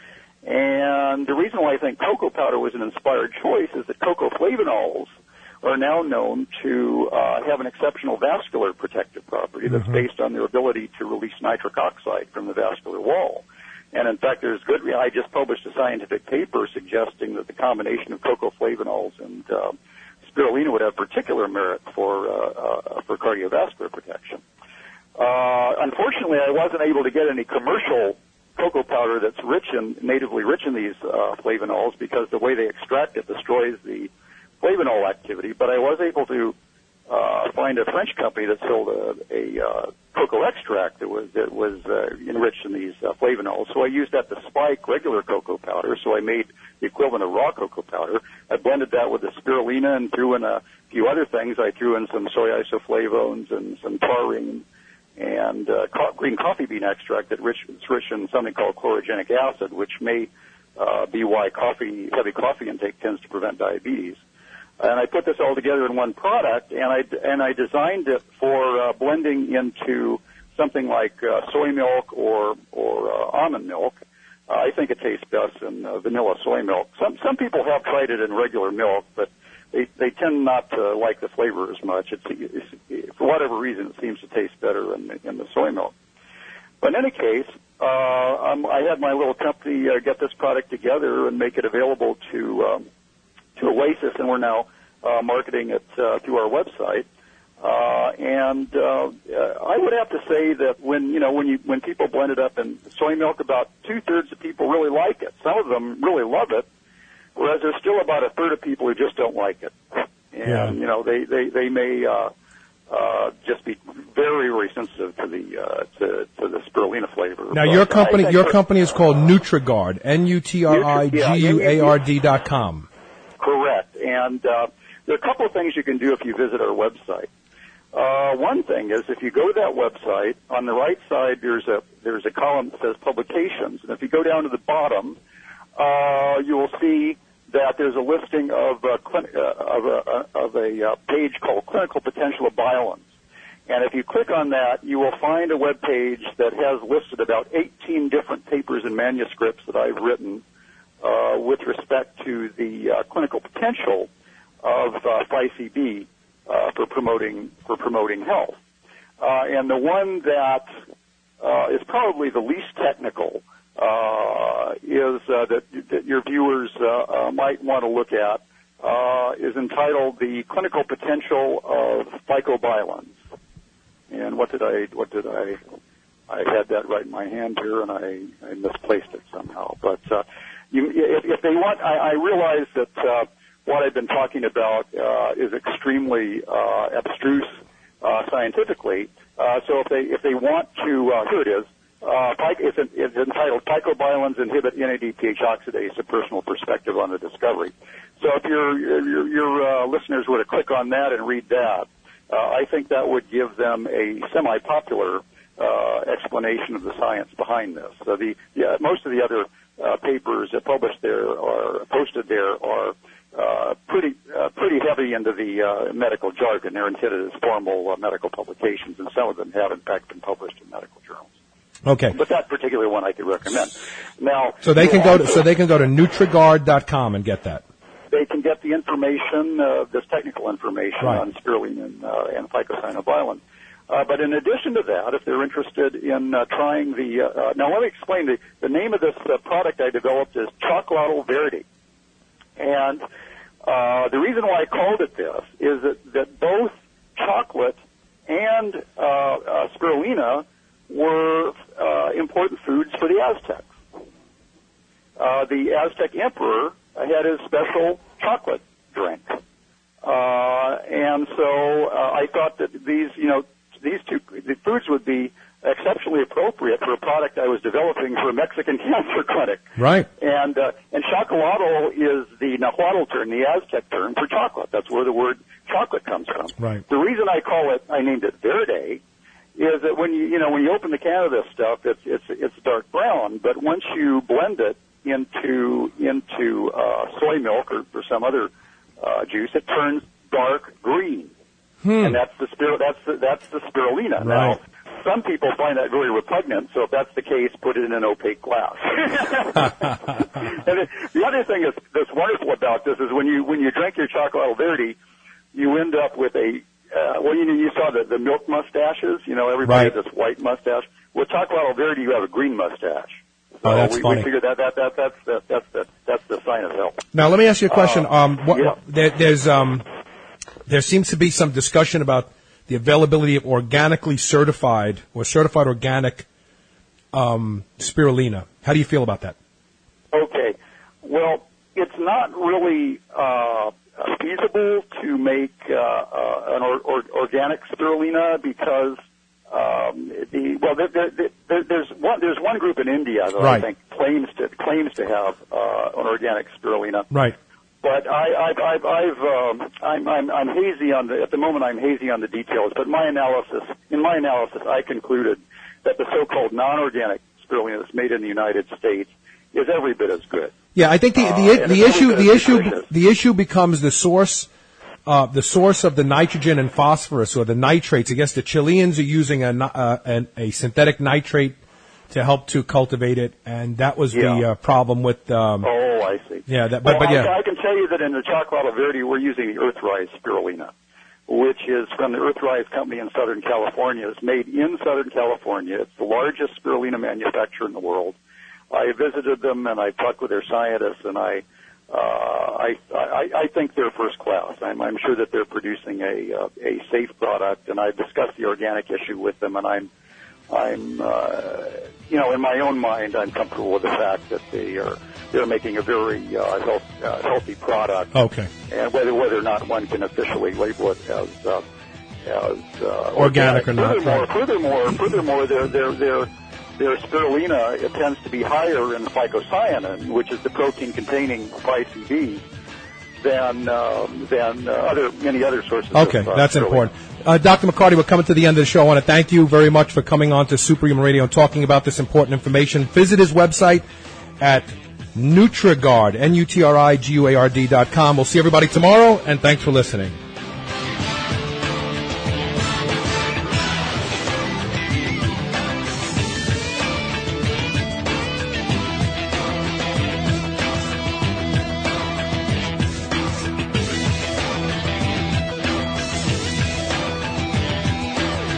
And the reason why I think cocoa powder was an inspired choice is that cocoa flavonols are now known to have an exceptional vascular protective property that's based on their ability to release nitric oxide from the vascular wall. And in fact, I just published a scientific paper suggesting that the combination of cocoa flavonols and spirulina would have particular merit for cardiovascular protection. Unfortunately, I wasn't able to get any commercial cocoa powder that's natively rich in these flavonols, because the way they extract it destroys the flavonol activity. But I was able to find a French company that sold a cocoa extract that was enriched in these flavonols. So I used that to spike regular cocoa powder. So I made the equivalent of raw cocoa powder. I blended that with the spirulina and threw in a few other things. I threw in some soy isoflavones and some taurine and green coffee bean extract that's rich in something called chlorogenic acid, which may be why heavy coffee intake tends to prevent diabetes. And I put this all together in one product, and I designed it for blending into something like soy milk or almond milk. I think it tastes best in vanilla soy milk. Some people have tried it in regular milk, but they tend not to like the flavor as much. For whatever reason, it seems to taste better in the soy milk. But in any case, I had my little company get this product together and make it available to Oasis, and we're now marketing it through our website. And I would have to say that when people blend it up in soy milk, about 2/3 of people really like it. Some of them really love it, whereas there's still about 1/3 of people who just don't like it. And they may just be very, very sensitive to the spirulina flavor. Now your company is called Nutriguard, Nutriguard.com. Correct. And there are a couple of things you can do if you visit our website. One thing is, if you go to that website, on the right side there's a column that says publications, and if you go down to the bottom, you will see that there's a listing of a page called Clinical Potential of Biolins. And if you click on that, you will find a web page that has listed about 18 different papers and manuscripts that I've written with respect to the clinical potential of FICB for promoting health. And the one that is probably the least technical is that your viewers might want to look at is entitled "The Clinical Potential of Phycobilins." And what did I had that right in my hand here, and I misplaced it somehow. But if they want, I realize that what I've been talking about is extremely abstruse scientifically. So if they want to, here it is. It's entitled "Phycobilins Inhibit NADPH Oxidase: A Personal Perspective on the Discovery." So if your listeners were to click on that and read that, I think that would give them a semi-popular explanation of the science behind this. So most of the other papers published there or posted there are pretty heavy into the medical jargon. They're intended as formal medical publications, and some of them have in fact been published in medical journals. Okay. But that particular one I could recommend. Now, so they can go to Nutriguard.com and get that. They can get the information, this technical information on spirulina and phycocyanobilin. But in addition to that, if they're interested in trying now let me explain the name of this product I developed is Chocolatl Verde. And the reason why I called it this is that both chocolate and spirulina were important foods for the Aztecs. The Aztec emperor had his special chocolate drink. And so I thought that these two foods would be exceptionally appropriate for a product I was developing for a Mexican cancer clinic. Right. And chocolatl is the Nahuatl term, the Aztec term for chocolate. That's where the word chocolate comes from. Right. The reason I named it Verde is that when you open the can of this stuff, it's dark brown, but once you blend it into soy milk or some other juice, it turns dark green. And that's the spirulina. Right. Now, some people find that very repugnant, so if that's the case, put it in an opaque glass. And the other thing that's wonderful about this is when you drink your Chocolatl Verde, you end up with you saw the milk mustaches. Everybody has this white mustache. With Chocolatl Verde, you have a green mustache. So that's funny. We figured that's the sign of health. Now, let me ask you a question. There seems to be some discussion about the availability of organically certified or certified organic spirulina. How do you feel about that? Okay. Well, it's not really feasible to make an organic spirulina because there's one group in India that I think claims to have an organic spirulina. Right. But I'm hazy on at the moment. I'm hazy on the details. But in my analysis, I concluded that the so-called non-organic spirulina that's made in the United States is every bit as good. Yeah, I think the issue becomes the source of the nitrogen and phosphorus or the nitrates. I guess the Chileans are using a synthetic nitrate to help to cultivate it, and that was the problem with. I see. Yeah, I can tell you that in the Chocolatl Verde, we're using the Earthrise spirulina, which is from the Earthrise company in Southern California. It's made in Southern California. It's the largest spirulina manufacturer in the world. I visited them and I talked with their scientists, and I think they're first class. I'm sure that they're producing a safe product, and I've discussed the organic issue with them, and I'm in my own mind, I'm comfortable with the fact that they're making a very healthy product. Okay. And whether or not one can officially label it as organic or not. Furthermore, their spirulina, it tends to be higher in phycocyanin, which is the protein containing 5-CB, than many other sources. Okay, that's important. Dr. McCarty, we're coming to the end of the show. I want to thank you very much for coming on to Superhuman Radio and talking about this important information. Visit his website at Nutriguard, Nutriguard.com. We'll see everybody tomorrow, and thanks for listening.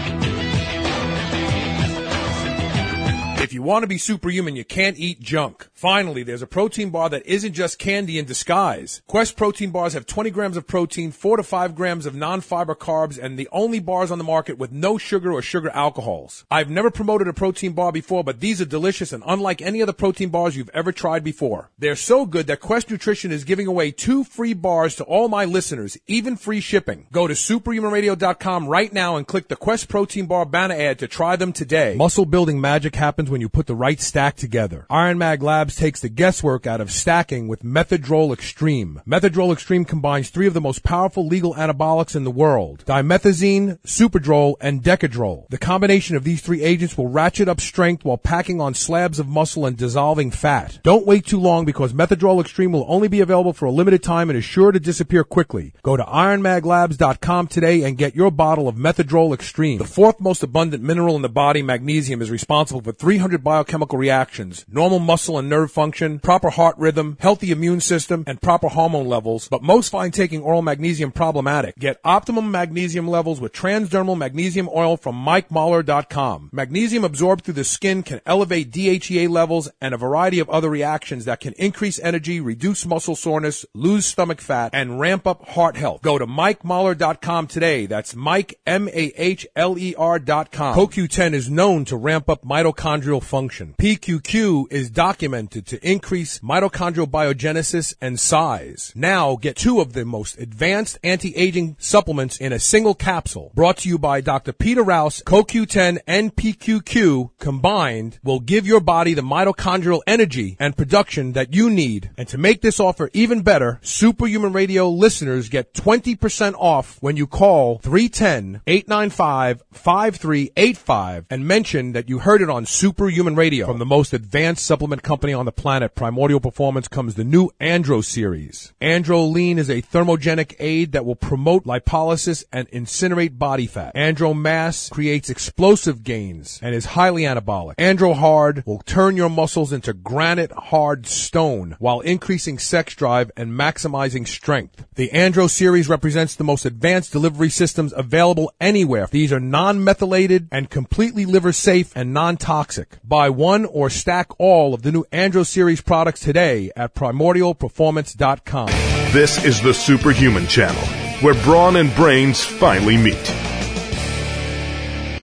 If you want to be superhuman, you can't eat junk. Finally, there's a protein bar that isn't just candy in disguise. Quest protein bars have 20 grams of protein, 4 to 5 grams of non-fiber carbs, and the only bars on the market with no sugar or sugar alcohols. I've never promoted a protein bar before, but these are delicious and unlike any other protein bars you've ever tried before. They're so good that Quest Nutrition is giving away 2 free bars to all my listeners, even free shipping. Go to superhumanradio.com right now and click the Quest Protein Bar banner ad to try them today. Muscle building magic happens when you put the right stack together. Iron Mag Labs takes the guesswork out of stacking with Methadrol Extreme. Methadrol Extreme combines 3 of the most powerful legal anabolics in the world: dimethazine, Superdrol, and Decadrol. The combination of these 3 agents will ratchet up strength while packing on slabs of muscle and dissolving fat. Don't wait too long because Methadrol Extreme will only be available for a limited time and is sure to disappear quickly. Go to ironmaglabs.com today and get your bottle of Methadrol Extreme. The 4th most abundant mineral in the body, magnesium, is responsible for 300 biochemical reactions: normal muscle and nerve function, proper heart rhythm, healthy immune system, and proper hormone levels. But most find taking oral magnesium problematic. Get optimum magnesium levels with transdermal magnesium oil from MikeMahler.com. Magnesium absorbed through the skin can elevate DHEA levels and a variety of other reactions that can increase energy, reduce muscle soreness, lose stomach fat, and ramp up heart health. Go to MikeMahler.com today. That's Mike, MAHLER.com. CoQ10 is known to ramp up mitochondrial function. PQQ is documented to increase mitochondrial biogenesis and size. Now get 2 of the most advanced anti-aging supplements in a single capsule. Brought to you by Dr. Peter Rouse. CoQ10 and PQQ combined will give your body the mitochondrial energy and production that you need. And to make this offer even better, Superhuman Radio listeners get 20% off when you call 310-895-5385 and mention that you heard it on Superhuman Radio. From the most advanced supplement company on the planet, Primordial Performance, comes the new Andro series. Andro Lean is a thermogenic aid that will promote lipolysis and incinerate body fat. Andro Mass creates explosive gains and is highly anabolic. Andro Hard will turn your muscles into granite hard stone while increasing sex drive and maximizing strength. The Andro series represents the most advanced delivery systems available anywhere. These are non-methylated and completely liver safe and non-toxic. Buy one or stack all of the new Andro series products today at primordialperformance.com. This is the Superhuman Channel, where brawn and brains finally meet.